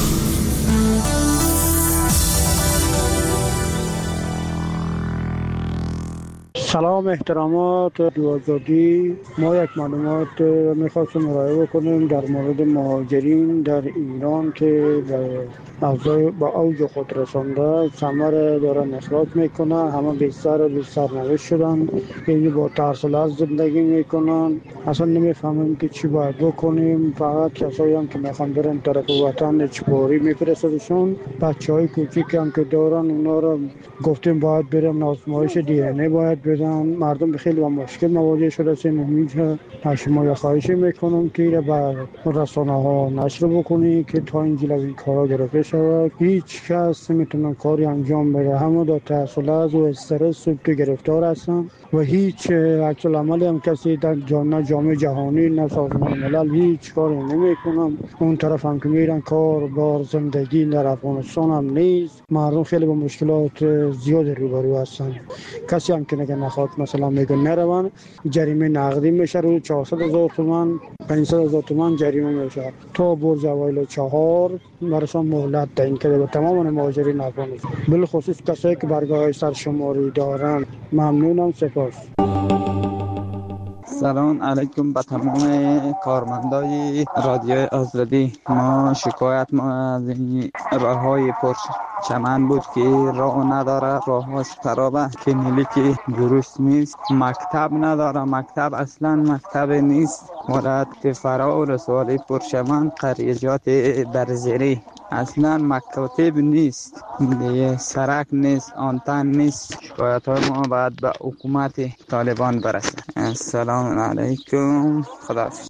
سلام، احترامات رادیو آزادی. ما یک معلومات میخواستم ارائه بکنیم در مورد مهاجرین در ایران که با اوج خود رسانده، ثمر دارن اخراج میکنن، همه بیشتر بیشتر نوشت شدن، یعنی با ترس و لرز زندگی میکنن. اصلا نمیفهمیم که چی باید بکنیم. فقط کسایی هم که میخوان برن طرف وطن اجباری میفرستدشون. بچه های کوچیک هم که دارن اونا رو گفتیم باید برن آزمایش دی ان ای باید بدن. مردم خیلی با مشکل مواجه شده سن اینجا. شما یا خواهشی میکنم که با رسانه ها نشر بکنی که تا اینجا این کارا گرفته شود. هیچ کس نمیتونه کاری انجام بده، همه دا تحصیلات و استرس و گرفتار هستن و هیچ عکس العملی هم کسی در جامعه جامعه جهانی نه سازمان ملل هیچ کاری نمیکنن. اون طرف هم که میرن کار بار زندگی در افغانستان هم نیست. مردم خیلی با مشکلات زیاد روبرو هستن. کسی هم که نگه نخواد مثلا میگه نرون، جریمه نقدی میشه رو چهارصد هزار تومان پانصد هزار تومان جریمه میشه تا برج اوایل چهار برشان مهلت تعیین کرده به تمام مهاجرین افغانستان، بالخصوص کسایی که برگاه سرشماری دارن. ممنونم، سپاس. سلام علیکم به تمام کارمندای رادیو آزادی. ما شکایت ما از این راه های پر چمن بود که راه نداره، راه ها خرابه، کلینیک درست نیست، مکتب نداره، مکتب اصلا مکتب نیست، مرد فرا و رسوالی پر چمن، قریجات برزیری اصلا مکاتب نیست، دیگه سرک نیست، آنتن نیست. شکایت های ما باید به حکومت طالبان برسه. السلام علیکم، خداحافظ.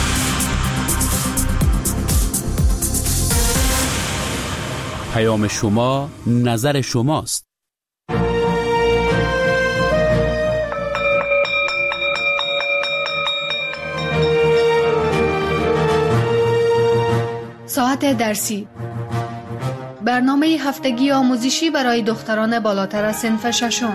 پیام شما نظر شماست. ساعت درسی، برنامه هفتگی آموزشی برای دختران بالاتر از صنف ششم.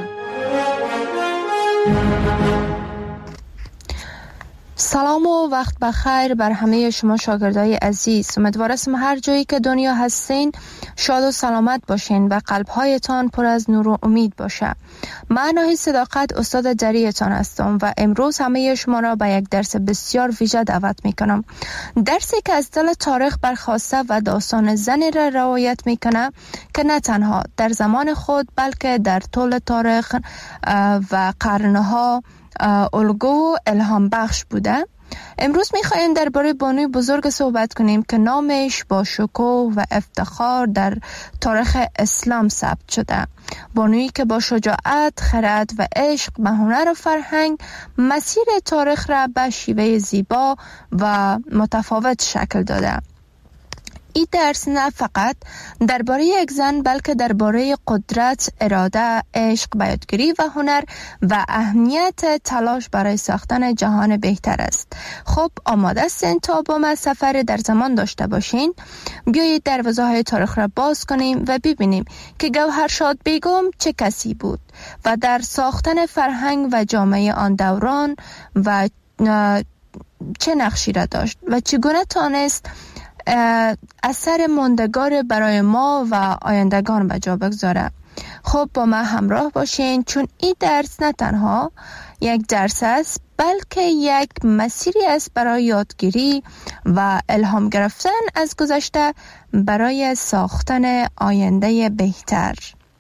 سلام و وقت بخیر بر همه شما شاگردای عزیز. امیدوارم هر جایی که دنیا هستین شاد و سلامت باشین و قلب‌هایتان پر از نور و امید باشه. من ناهید صداقت استاد جریتان هستم و امروز همه شما را به یک درس بسیار ویژه دعوت میکنم. درسی که از دل تاریخ برخواسته و داستان زنی را روایت میکنه که نه تنها در زمان خود بلکه در طول تاریخ و قرنها الگو و الهام بخش بوده. امروز میخوایم درباره بانوی بزرگ صحبت کنیم که نامش با شکوه و افتخار در تاریخ اسلام ثبت شده. بانویی که با شجاعت، خرد و عشق به هنر و فرهنگ مسیر تاریخ را به شیوه زیبا و متفاوت شکل داده. این درس نه فقط درباره یک زن بلکه درباره قدرت، اراده، عشق، یادگیری و هنر و اهمیت تلاش برای ساختن جهان بهتر است. خب آماده هستین تا با ما سفر در زمان داشته باشین؟ بیایید دروازه های تاریخ را باز کنیم و ببینیم که گوهرشاد بیگم چه کسی بود و در ساختن فرهنگ و جامعه آن دوران و چه نقشی را داشت و چگونه تانست اثر ماندگار برای ما و آیندگان به جا بگذاره. خب با ما همراه باشین چون این درس نه تنها یک درس است بلکه یک مسیری است برای یادگیری و الهام گرفتن از گذشته برای ساختن آینده بهتر.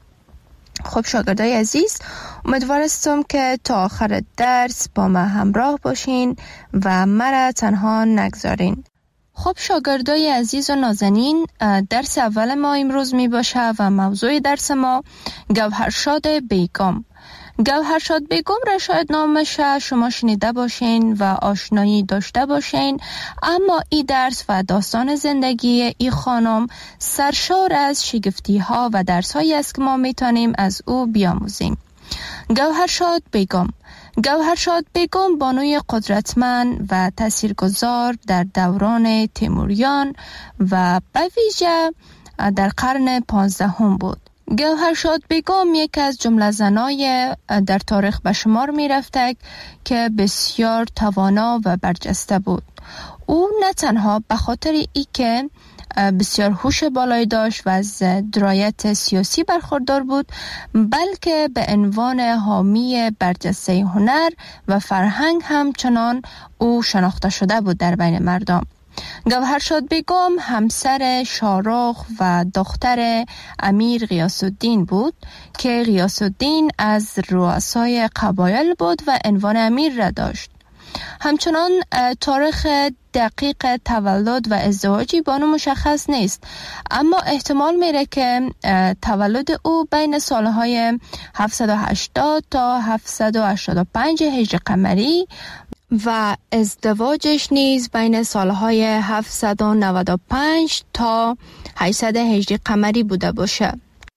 خب شاگردای عزیز، امیدوارم که تا آخر درس با ما همراه باشین و مرا تنها نگذارین. خب شاگردای عزیز و نازنین، درس اول ما امروز می باشه و موضوع درس ما گوهرشاد بیگم. گوهرشاد بیگم را شاید نامش شما شنیده باشین و آشنایی داشته باشین، اما این درس و داستان زندگی این خانم سرشار از شگفتی ها و درس هایی است که ما می تانیم از او بیاموزیم. گوهرشاد بیگم گوهرشاد بیگم بانوی قدرتمند و تاثیرگذار در دوران تیموریان و به ویژه در قرن پانزدهم بود. گوهرشاد بیگم یک از جمله زنای در تاریخ به شمار می رفته که بسیار توانا و برجسته بود. او نه تنها به خاطر ای که بسیار هوش بالایی داشت و از درایت سیاسی برخوردار بود، بلکه به عنوان حامی برجسته هنر و فرهنگ همچنان او شناخته شده بود در بین مردم. گوهرشاد بیگم همسر شاهرخ و دختر امیر غیاث الدین بود که غیاث الدین از رؤسای قبایل بود و عنوان امیر را داشت. همچنان تاریخ دقیق تولد و ازدواجی بانو مشخص نیست، اما احتمال میره که تولد او بین سالهای هفتصد و هشتاد تا هفتصد و هشتاد و پنج هجری قمری و ازدواجش نیز بین سالهای هفتصد و نود و پنج تا هشتصد هجری قمری بوده باشه.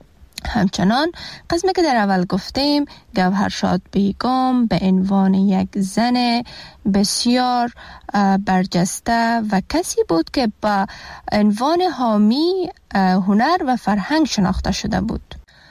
همچنان قسمی که در اول گفتیم، گوهرشاد بیگم به عنوان یک زن بسیار برجسته و کسی بود که با عنوان حامی هنر و فرهنگ شناخته شده بود.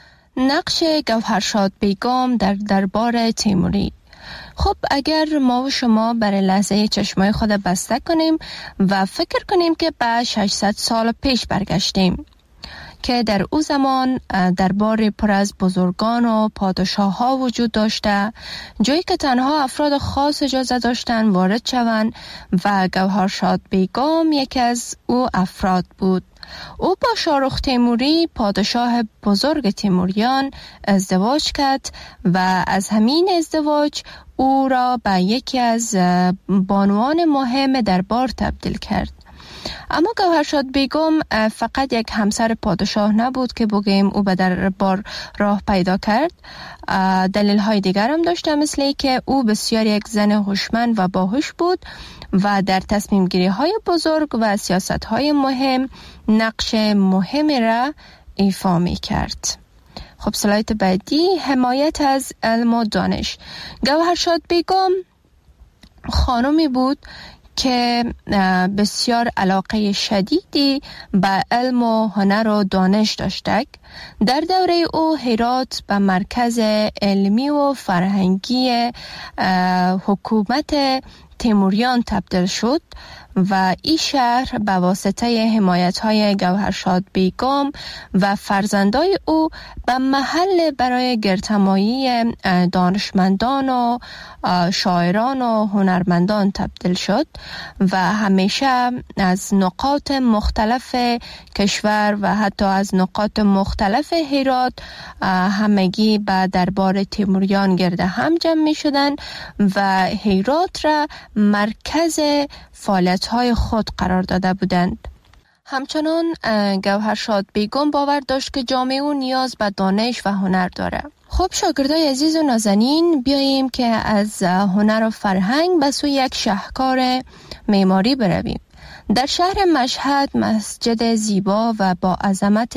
نقش گوهرشاد بیگم در دربار تیموری. خب اگر ما و شما برای لحظه چشمای خود بسته کنیم و فکر کنیم که به ششصد سال پیش برگشتیم، که در او زمان دربار پر از بزرگان و پادشاه ها وجود داشته، جایی که تنها افراد خاص اجازه داشتند وارد شوند و گوهرشاد بیگم یکی از او افراد بود. او با شاهرخ تیموری پادشاه بزرگ تیموریان ازدواج کرد و از همین ازدواج او را به یکی از بانوان مهم دربار تبدیل کرد. اما گوهرشاد بیگم فقط یک همسر پادشاه نبود که بگیم او به دربار راه پیدا کرد. دلیل های دیگر هم داشته، مثل ای که او بسیار یک زن هوشمند و باهوش بود و در تصمیم گیری های بزرگ و سیاست های مهم نقش مهمی را ایفا می کرد. خب سلایت بعدی، حمایت از علم و دانش. گوهرشاد بیگم خانمی بود که بسیار علاقه شدیدی به علم و هنر و دانش داشته. در دوره او هرات به مرکز علمی و فرهنگی حکومت تیموریان تبدیل شد و این شهر به واسطه حمایت‌های گوهرشاد بیگم و فرزندای او به محل برای گردهمایی دانشمندان و شاعران و هنرمندان تبدیل شد و همیشه از نقاط مختلف کشور و حتی از نقاط مختلف هرات همگی به دربار تیموریان گرد هم جمع می شدند و هرات را مرکز فعالیت‌های خود قرار داده بودند. همچنان گوهرشاد بیگم باور داشت که جامعه او نیاز به دانش و هنر داره. خب شاگردای عزیز و نازنین، بیاییم که از هنر و فرهنگ به سوی یک شاهکار معماری برویم. در شهر مشهد مسجد زیبا و با عظمت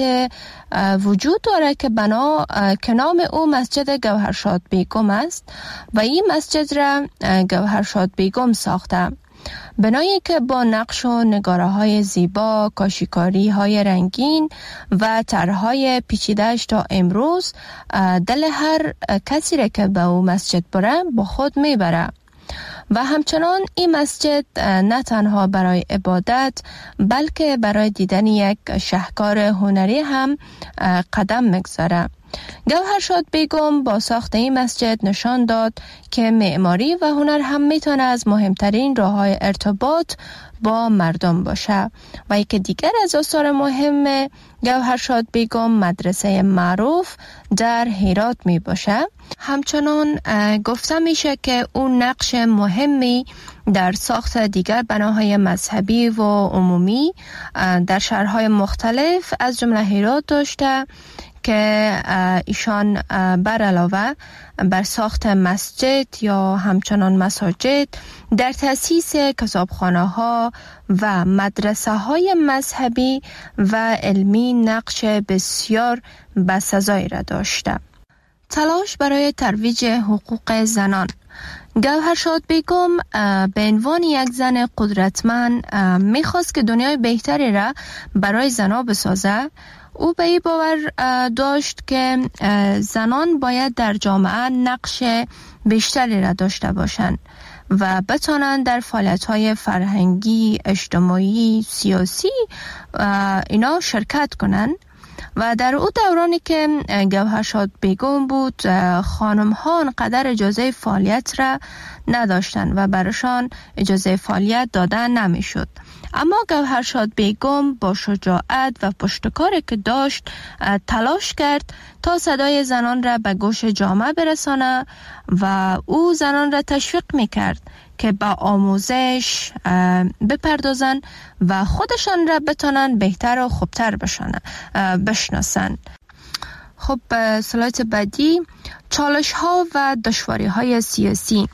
وجود داره که بنا که نام او مسجد گوهرشاد بیگم است و این مسجد را گوهرشاد بیگم ساخته. بنایی که با نقش و نگاره های زیبا، کاشیکاری های رنگین و طرحهای پیچیده‌اش تا امروز دل هر کسی را که به او مسجد بره با خود میبره. و همچنان این مسجد نه تنها برای عبادت بلکه برای دیدن یک شاهکار هنری هم قدم میگذاره. گوهرشاد بیگم با ساخت این مسجد نشان داد که معماری و هنر هم میتونه از مهمترین راه‌های ارتباط با مردم باشه. و یکی دیگر از آثار مهم گوهرشاد بیگم مدرسه معروف در هرات می باشه. همچنان گفته میشه که اون نقش مهمی در ساخت دیگر بناهای مذهبی و عمومی در شهرهای مختلف از جمله هرات داشته که ایشان بر علاوه بر ساخت مسجد یا همچنان مساجد در تأسیس کتابخانه ها و مدرسه های مذهبی و علمی نقش بسیار بسزایی را داشته. تلاش برای ترویج حقوق زنان. گوهرشاد بیگم به عنوان یک زن قدرتمند میخواست که دنیای بهتری را برای زنان بسازه. او به این باور داشت که زنان باید در جامعه نقش بیشتری را داشته باشند و بتوانند در فعالیت‌های فرهنگی، اجتماعی، سیاسی اینا شرکت کنند. و در او دورانی که گوهرشاد بیگم بود، خانم‌ها انقدر اجازه فعالیت را نداشتند و برشان اجازه فعالیت دادن نمیشد. اما گوهرشاد بیگم با شجاعت و پشتکاری که داشت تلاش کرد تا صدای زنان را به گوش جامعه برسانه و او زنان را تشویق میکرد که به آموزش بپردازن و خودشان را بتونن بهتر و خوبتر بشناسن. خب سلایت بعدی، چالش ها و دشواری های سیاسی.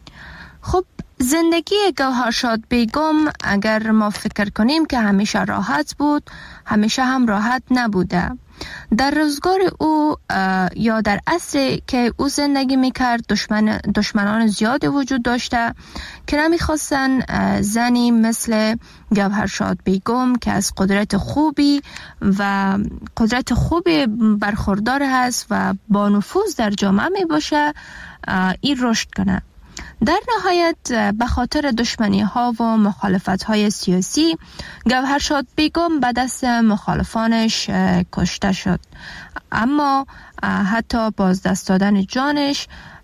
خب زندگی گوهرشاد بیگم اگر ما فکر کنیم که همیشه راحت بود، همیشه هم راحت نبوده. در روزگار او یا در عصری که او زندگی میکرد دشمن دشمنان زیادی وجود داشته که نمیخواستن زنی مثل گوهرشاد بیگم که از قدرت خوبی و قدرت خوبی برخوردار هست و با نفوذ در جامعه می باشه این رشد کنه. در نهایت به خاطر دشمنی ها و مخالفت های سیاسی گوهرشاد بیگم به دست مخالفانش کشته شد، اما حتی بازدست دادن جانش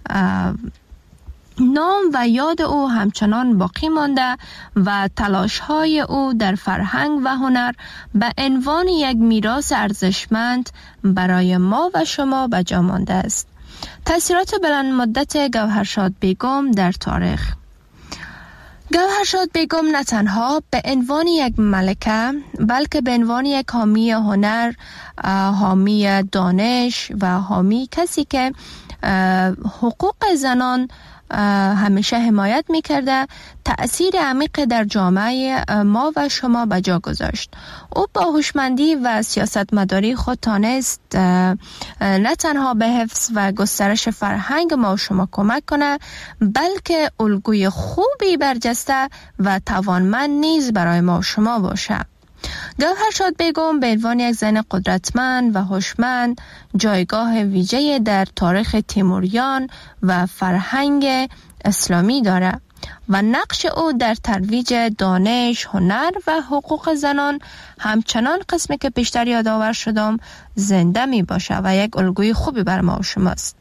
نام و یاد او همچنان باقی مانده و تلاش های او در فرهنگ و هنر به عنوان یک میراث ارزشمند برای ما و شما به جا مانده است. تأثیرات بلند مدت گوهرشاد بیگم در تاریخ. گوهرشاد بیگم نه تنها به عنوان یک ملکه بلکه به عنوان یک حامی هنر، حامی دانش و حامی کسی که حقوق زنان همیشه حمایت میکرده تأثیر عمیق در جامعه ما و شما به جا گذاشت. او با هوشمندی و سیاستمداری خود تانست نه تنها به حفظ و گسترش فرهنگ ما و شما کمک کنه، بلکه الگوی خوبی برجسته و توانمند نیز برای ما و شما باشه. گوهرشاد بیگم به عنوان یک زن قدرتمند و هوشمند جایگاه ویژه‌ای در تاریخ تیموریان و فرهنگ اسلامی دارد و نقش او در ترویج دانش، هنر و حقوق زنان همچنان قسمی که پیشتر یادآور شدم زنده می باشه و یک الگوی خوبی بر ما و شماست.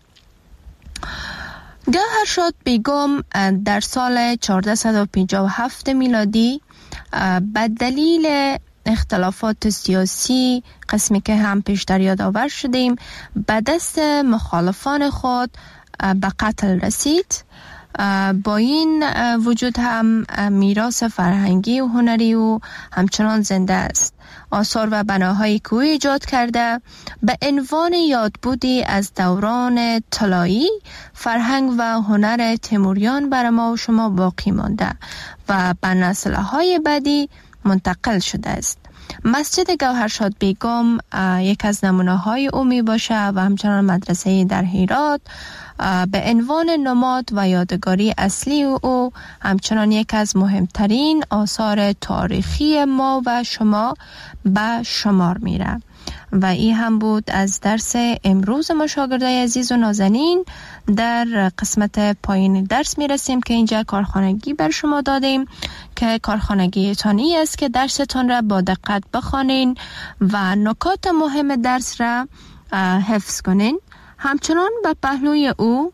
گوهرشاد بیگم در سال چهارصد و پنجاه و هفت میلادی به دلیل اختلافات سیاسی قسمی که هم پیشتر یادآور شدیم به دست مخالفان خود به قتل رسید. با این وجود هم میراث فرهنگی و هنری او همچنان زنده است. آثار و بناهایی که او ایجاد کرده به عنوان یادبودی از دوران طلایی فرهنگ و هنر تیموریان بر ما و شما باقی مانده و به نسل‌های بعدی منتقل شده است. مسجد گوهرشاد بیگم یک از نمونه‌های او می باشه و همچنان مدرسه در هرات به عنوان نماد و یادگاری اصلی او همچنان یک از مهمترین آثار تاریخی ما و شما به شمار میره. و این هم بود از درس امروز ما شاگردای عزیز و نازنین. در قسمت پایین درس میرسیم که اینجا کارخانگی بر شما دادیم که کارخانگی تانی است که درستان را با دقت بخوانین و نکات مهم درس را حفظ کنین. همچنان به پهلوی او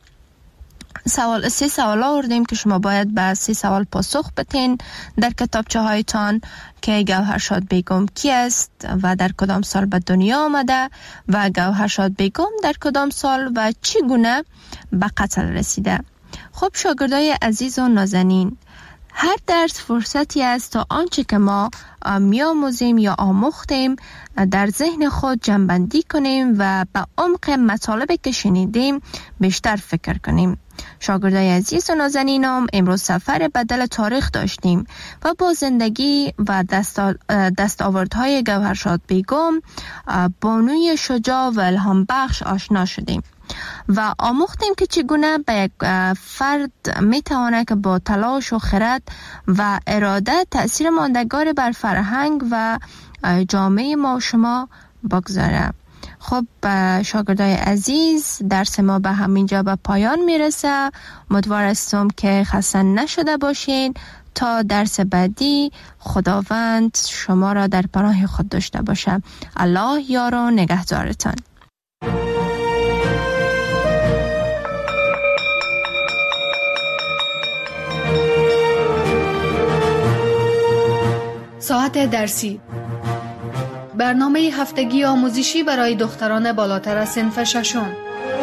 سوال سه سوال آوردیم که شما باید به سه سوال پاسخ بدین در کتابچه هایتان که گوهرشاد بیگم کی است و در کدام سال به دنیا آمده و گوهرشاد بیگم در کدام سال و چگونه به قتل رسیده. خب شاگردای عزیز و نازنین، هر درس فرصتی است تا آنچه که ما می‌آموزیم یا آموختیم در ذهن خود جمع‌بندی کنیم و به عمق مطالبی که شنیدیم بیشتر فکر کنیم. شاگردای عزیز و نازنینم، امروز سفر بدل تاریخ داشتیم و با زندگی و دستاوردهای گوهرشاد بیگم، بانوی شجاع و الهام بخش آشنا شدیم و آموختیم که چگونه به یک فرد میتواند که با تلاش و خرد و اراده تأثیر ماندگار بر فرهنگ و جامعه ما و شما بگذاره. خب شاگردای عزیز، درس ما به همینجا به پایان میرسه. امیدوار هستم که خسته نشده باشین. تا درس بعدی خداوند شما را در پناه خود داشته باشه. الله یار و نگهدارتان. ساعت درسی، برنامه هفتگی آموزشی برای دختران بالاتر از صنف ششم.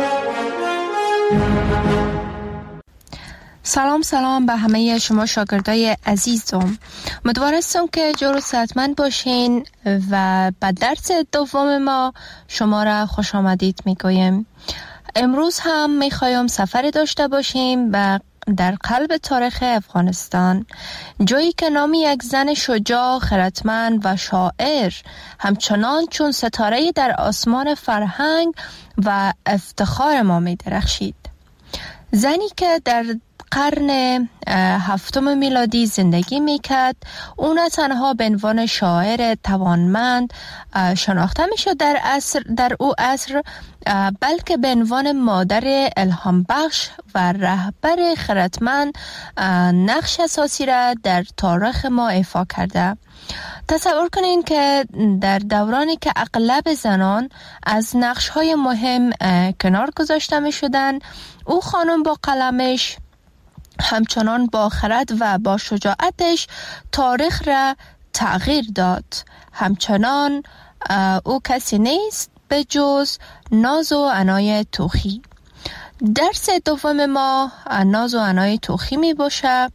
سلام سلام به همه شما شاگردای عزیزم. امیدوارم که جور و صحتمند باشین و به درس دوم ما شما را خوش آمدید میگویم. امروز هم میخوایم سفر داشته باشیم به در قلب تاریخ افغانستان، جایی که نام یک زن شجاع، خردمند و شاعر همچنان چون ستاره در آسمان فرهنگ و افتخار ما می درخشید. زنی که در قرن هفتم میلادی زندگی میکرد. او نه تنها به عنوان شاعر توانمند شناخته میشد در عصر در او عصر، بلکه به عنوان مادر الهام بخش و رهبر خردمند نقش اساسی را در تاریخ ما ایفا کرده. تصور کنین که در دورانی که اغلب زنان از نقش‌های مهم کنار گذاشته می شدن، او خانم با قلمش همچنان با خرد و با شجاعتش تاریخ را تغییر داد. همچنان او کسی نیست به جز ناز و عنای توخی. درس دوم ما ناز و عنای توخی می باشه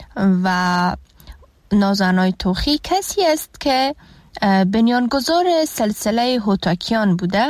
و ناز و عنای توخی کسی است که بنیانگذار سلسله هوتاکیان بوده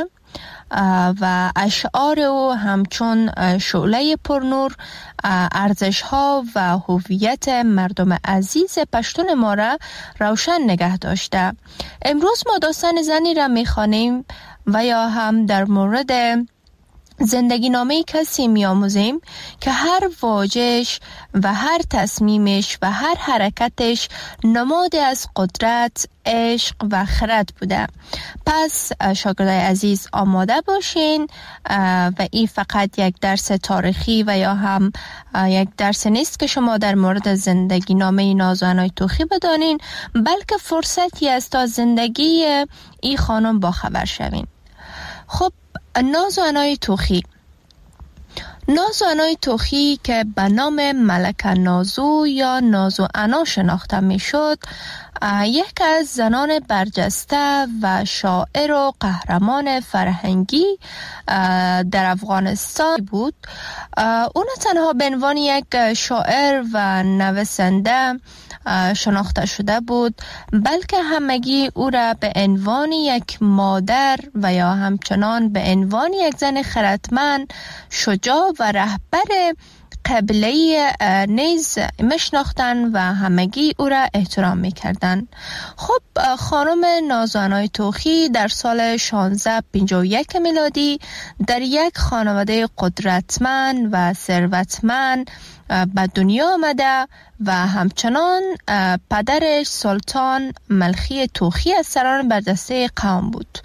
و اشعار او همچون شعله پرنور ارزش ها و هویت مردم عزیز پشتون ما را روشن نگه داشته. امروز ما داستان زنی را میخوانیم و یا هم در مورد زندگی نامه کسی می آموزیم که هر واژه‌اش و هر تصمیمش و هر حرکتش نماد از قدرت، عشق و خرد بوده. پس شاگردای عزیز آماده باشین و این فقط یک درس تاریخی و یا هم یک درس نیست که شما در مورد زندگی نامه ناز و عنای توخی بدانین، بلکه فرصتی است تا زندگی این خانم با خبر شوین. خب ناز و عنای توخی ناز و عنای توخی که به نام ملکه نازو یا ناز و عنا شناخته می شد، یک از زنان برجسته و شاعر و قهرمان فرهنگی در افغانستان بود. او نه تنها به عنوان یک شاعر و نویسنده شناخته شده بود، بلکه همگی او را به عنوان یک مادر و یا همچنان به عنوان یک زن خردمند، شجاع و رهبر قبیله نیز میشناختند و همگی او را احترام میکردند. خب خانم ناز و عنای توخی در سال شانزده پنجاه و یک میلادی در یک خانواده قدرتمند و ثروتمند به دنیا آمده و همچنان پدرش سلطان ملخی توخی از سران برجسته قوم بود.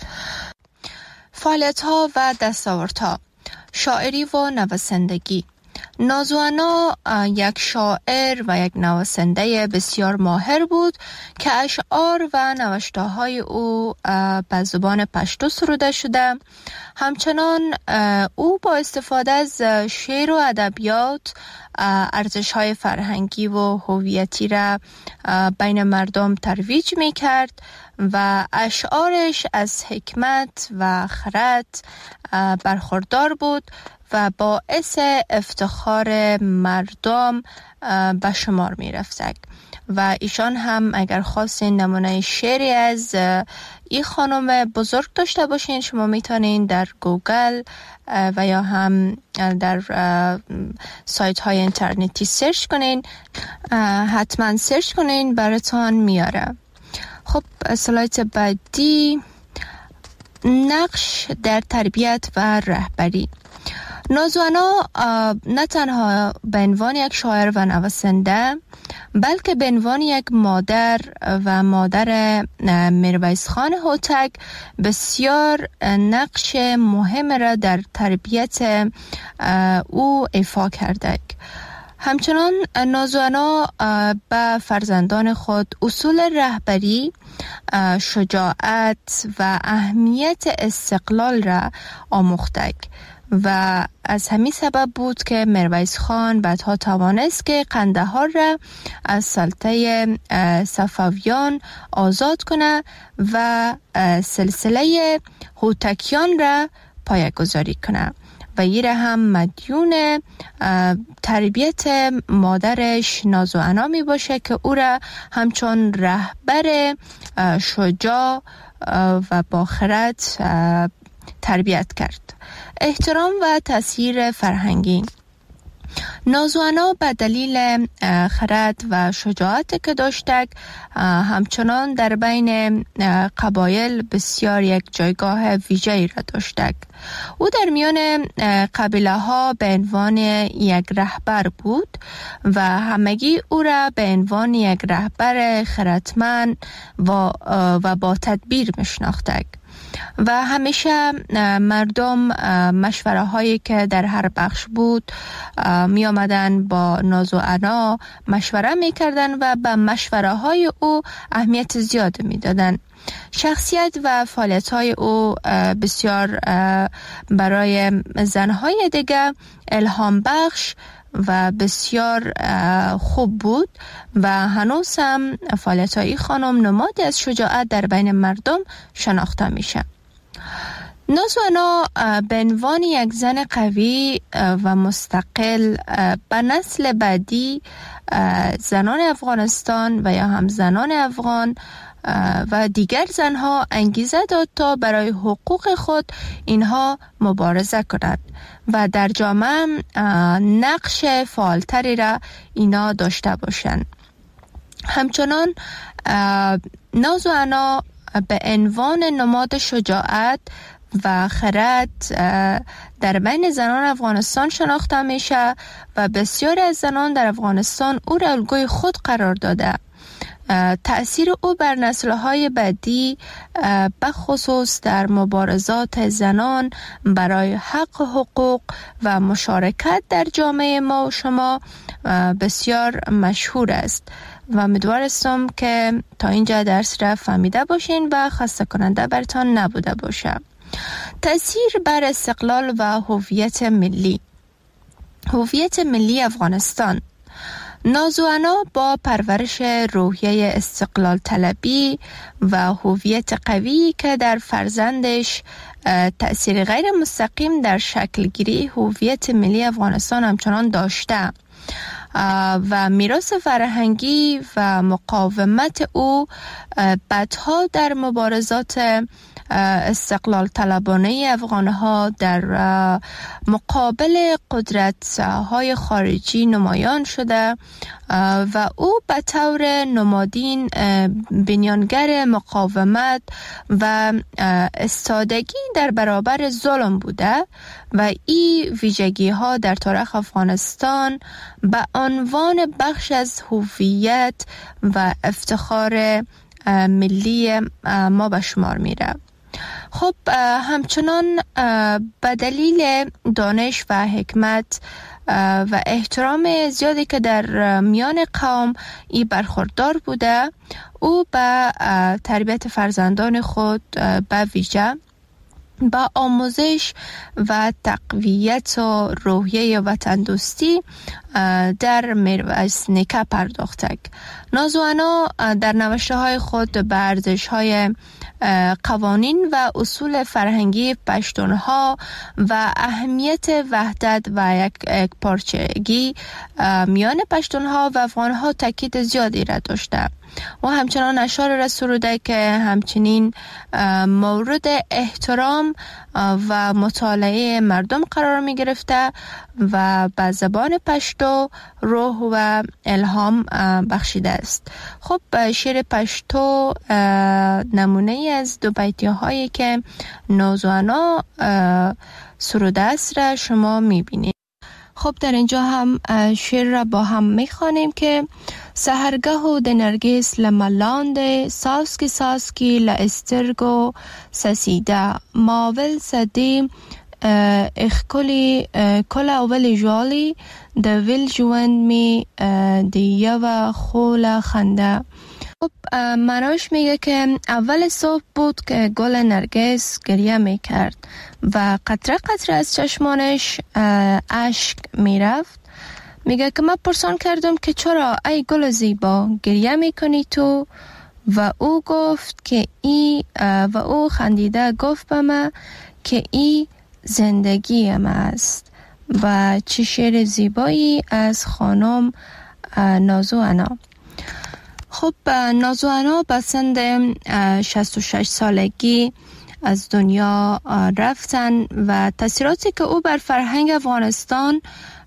فعالیت‌ها و دستاوردها: شاعری و نویسندگی. ناز و عنا یک شاعر و یک نویسنده بسیار ماهر بود که اشعار و نوشته‌های او به زبان پشتو سروده شده. همچنان او با استفاده از شعر و ادبیات ارزش‌های فرهنگی و هویتی را بین مردم ترویج می‌کرد و اشعارش از حکمت و خرد برخوردار بود و باعث افتخار مردم به شمار می رفتند. و ایشان هم اگر خواستین نمونه شعری از این خانم بزرگ داشته باشین، شما میتونین در گوگل و یا هم در سایت های اینترنتی سرچ کنین، حتما سرچ کنین براتون میاره. خب اسلایت بعدی، نقش در تربیت و رهبری. ناز و عنا نه تنها به عنوان یک شاعر و نویسنده، بلکه به عنوان یک مادر و مادر میرویس خان هوتک بسیار نقش مهم را در تربیت او ایفا کرده. همچنان ناز و عنا به فرزندان خود اصول رهبری، شجاعت و اهمیت استقلال را آموخته و از همین سبب بود که میرویس خان بعدها توانست که قندهار را از سلطه صفویان آزاد کنه و سلسله هوتکیان را پایه‌گذاری کنه و این را هم مدیون تربیت مادرش ناز و عنا می باشه که او را همچون رهبر شجاع و با خرد تربیت کرد. احترام و تاثیر فرهنگی. نازوانا به دلیل خرد و شجاعت که داشتک همچنان در بین قبایل بسیار یک جایگاه ویژه‌ای را داشتک. او در میان قبیله ها به عنوان یک رهبر بود و همگی او را به عنوان یک رهبر خردمند و, و با تدبیر میشناختند و همیشه مردم مشوره هایی که در هر بخش بود می آمدن با ناز و عنا مشوره می کردن و به مشوره های او اهمیت زیاد می دادن. شخصیت و فعالیت های او بسیار برای زنهای دیگه الهام بخش و بسیار خوب بود و هنوز هم فعالیت های خانم نمادی از شجاعت در بین مردم شناخته میشه. نازوانا به عنوان یک زن قوی و مستقل به نسل بعدی زنان افغانستان و یا هم زنان افغان و دیگر زنها انگیزه داد تا برای حقوق خود اینها مبارزه کنند و در جامعه نقش فعالتری را اینا داشته باشند. همچنان ناز و عنا به عنوان نماد شجاعت و خرد در بین زنان افغانستان شناخته میشه و بسیاری از زنان در افغانستان او را الگوی خود قرار داده. تأثیر او بر نسل‌های بعدی بخصوص در مبارزات زنان برای حق و حقوق و مشارکت در جامعه ما و شما بسیار مشهور است و امیدوارم که تا اینجا درس را فهمیده باشین و خسته کننده برتان نبوده باشه. تأثیر بر استقلال و هویت ملی. هویت ملی افغانستان. ناز و عنا با پرورش روحیه استقلال طلبی و هویت قوی که در فرزندش تأثیر غیر مستقیم در شکل گیری هویت ملی افغانستان همچنان داشته و میراث فرهنگی و مقاومت او بعدها در مبارزات استقلال طلبانه افغانها در مقابل قدرت های خارجی نمایان شده و او به طور نمادین بنیانگر مقاومت و استادگی در برابر ظلم بوده و این ویژگی ها در تاریخ افغانستان به عنوان بخش از هویت و افتخار ملی ما به شمار میره. خب همچنان به دلیل دانش و حکمت و احترام زیادی که در میان قوم ای برخوردار بوده، او به تربیت فرزندان خود به ویژه با آموزش و تقویت و روحیه وطن دوستی در میرویس نیکه پرداختک. ناز و عنا در نوشته های خود به ارزش های قوانین و اصول فرهنگی پشتونها و اهمیت وحدت و یک پارچگی میان پشتونها و افغانها تاکید زیادی را داشته و همچنان اشعار را سروده که همچنین مورد احترام و مطالعه مردم قرار می گرفته و به زبان پشتو روح و الهام بخشیده است. خب شعر پشتو نمونه از دو بیتی هایی که ناز و عنا سروده است را شما می بینید. خب در اینجا هم شعر را با هم می خوانیم که سهرگه و د نرگس لملاند ساسکی ساسکی لاسترگو سسیده ماول سدی اخکلی کل اول جالی د ویل جوند می دیه و خول خنده. خب معناش میگه که اول صبح بود که گل نرگس گریه میکرد و قطره قطره از چشمانش اشک میرفت. میگه که من پرسان کردم که چرا ای گل زیبا گریه میکنی تو؟ و او گفت که ای و او خندیده گفت به من که ای زندگی من است. و چه شعر زیبایی از خانم ناز و عنا. خب ناز و عنا به سن شصت و شش سالگی از دنیا رفتن و تاثیراتی که او بر فرهنگ افغانستان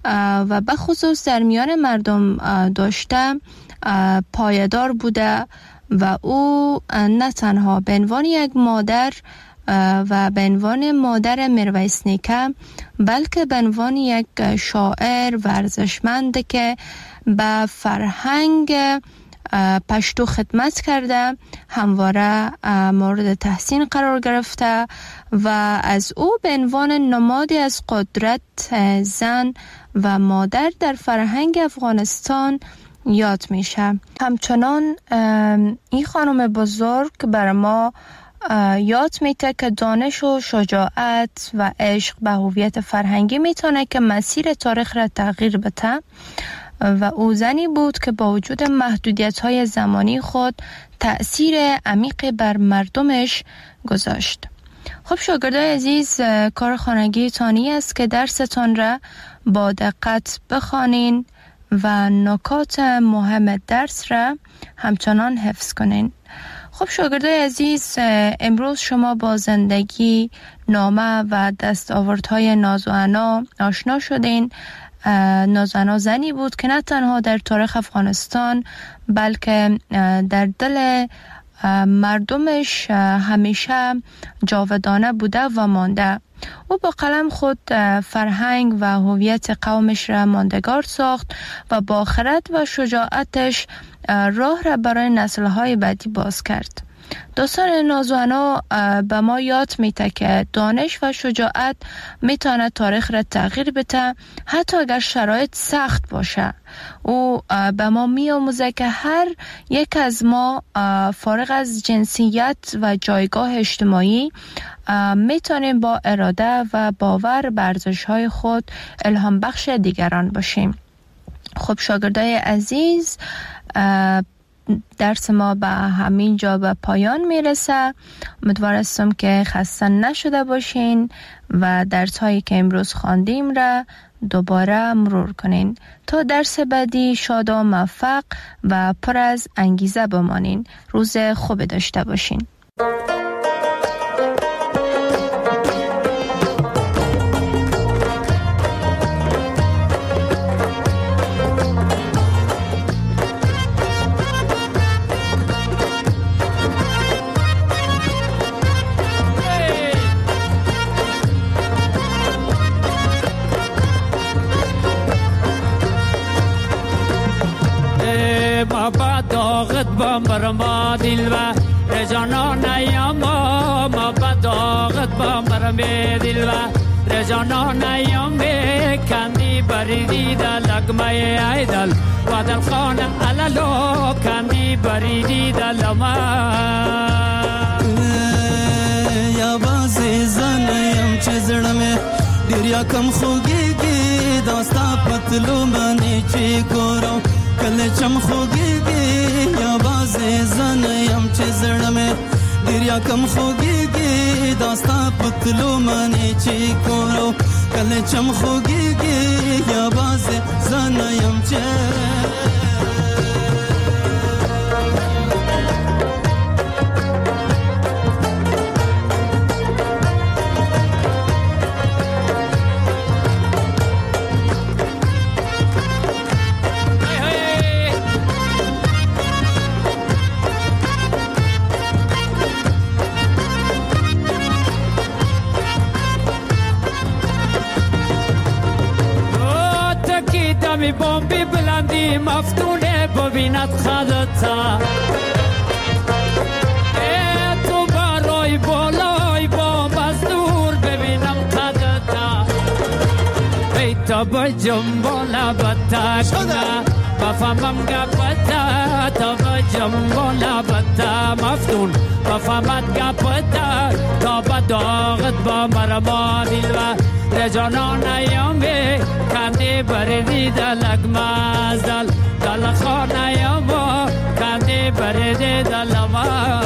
و به خصوص در میان مردم داشته پایدار بوده و او نه تنها به عنوان یک مادر و به عنوان مادر میرویس نیکه بلکه به عنوان یک شاعر ورزشمند که به فرهنگ پشتو خدمت کرده همواره مورد تحسین قرار گرفته و از او به عنوان نمادی از قدرت زن و مادر در فرهنگ افغانستان یاد میشه. همچنان این خانم بزرگ بر ما یاد میده که دانش و شجاعت و عشق به هویت فرهنگی میتونه که مسیر تاریخ را تغییر بده و او زنی بود که با وجود محدودیت‌های زمانی خود تأثیر عمیقی بر مردمش گذاشت. خب شاگردای عزیز، کار خانگی تانی است که درستان را با دقت بخوانین و نکات مهم درس را همچنان حفظ کنین. خب شاگردای عزیز، امروز شما با زندگی، نامه و دستاوردهای نازوانا آشنا شدین. نازوانا زنی بود که نه تنها در تاریخ افغانستان بلکه در دل مردمش همیشه جاودانه بوده و مانده. او با قلم خود فرهنگ و هویت قومش را ماندگار ساخت و با خرد و شجاعتش راه را برای نسل‌های بعدی باز کرد. داستان نازوانا به ما یاد میده که دانش و شجاعت میتونه تاریخ را تغییر بده حتی اگر شرایط سخت باشه. او به ما میآموزه که هر یک از ما فارغ از جنسیت و جایگاه اجتماعی میتونیم با اراده و باور بر ارزش‌های خود الهام بخش دیگران باشیم. خب شاگردای عزیز، درس ما به همین جا به پایان میرسه. امیدوار هستم که خسته نشده باشین و درس هایی که امروز خواندیم را دوباره مرور کنین تا درس بعدی شاد و موفق و پر از انگیزه بمانین. روز خوب داشته باشین. بابا داغت بامبر ما دل و رجانان ایاما بابا داغت بامبر می دل و رجانان ایام کندی بریدی در لگمه ایدل و دل خان علالو کندی بریدی در لما یا بازی زنیم چه زرمه دریا کم خوگیگی داستا پتلو منی چی گورو کل چم خوگیگی یا بازی زنیم چه زرمه دریا کم خوگیگی داستا پتلو منی چی گورو کل چم خوگیگی یا بازی زنیم چه می بومبی بلندی مفتونه ببیند خدتا ای تو برای بالای بوم از دور ببینم خدتا ای تا بجم بالا بتا شده بفهمم گپتا تا بجم بالا بتا مفتون بفهمت گپتا تا بداغت با مرما دل و رجانان ایامی کندی بریدی دلک مازدل دل خان ایاما کندی بریدی دل ما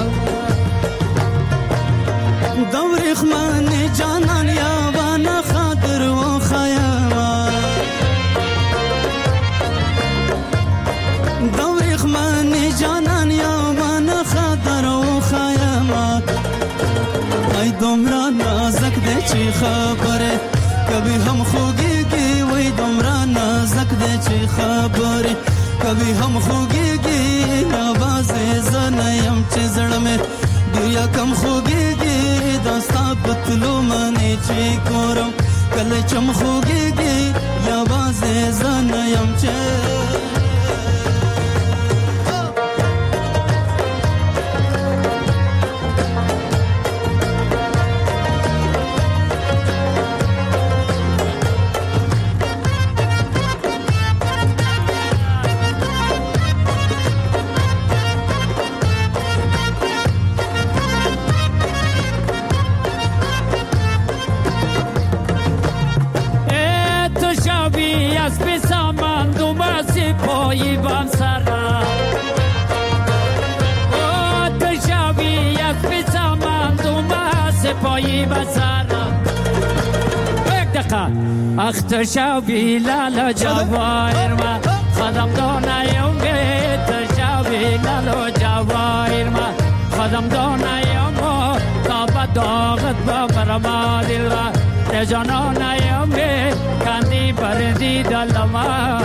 دوریخ من جانان یابان خاطر و خیاما دوریخ من جانان یابان خاطر و خیاما ای دمران نازک ده چی خبره کبھی ہم خوگی کی وہی دمران خبرې کبھی هم خوږیږي आवाज زنیم چې زړه مې دیا کم خوږیږي داستا پتلو منې چې کورم کله چم خوږیږي आवाज زنیم چې پایی بام سرا او تشابی یک بسامان دوما سپایی بسرا یک دقیقه اخ تشابی لالا جوایر ما خدم دانایم تشابی لالا جوایر ما خدم دانایم تا بداغت با برما دل و رجانانایم کندی بردی دلما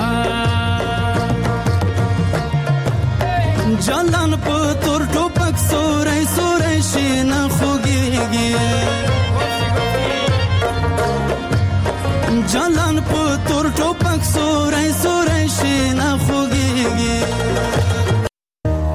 جلان پتور ټوپک سورې سورې شینه خوږیږي جلان پتور ټوپک سورې سورې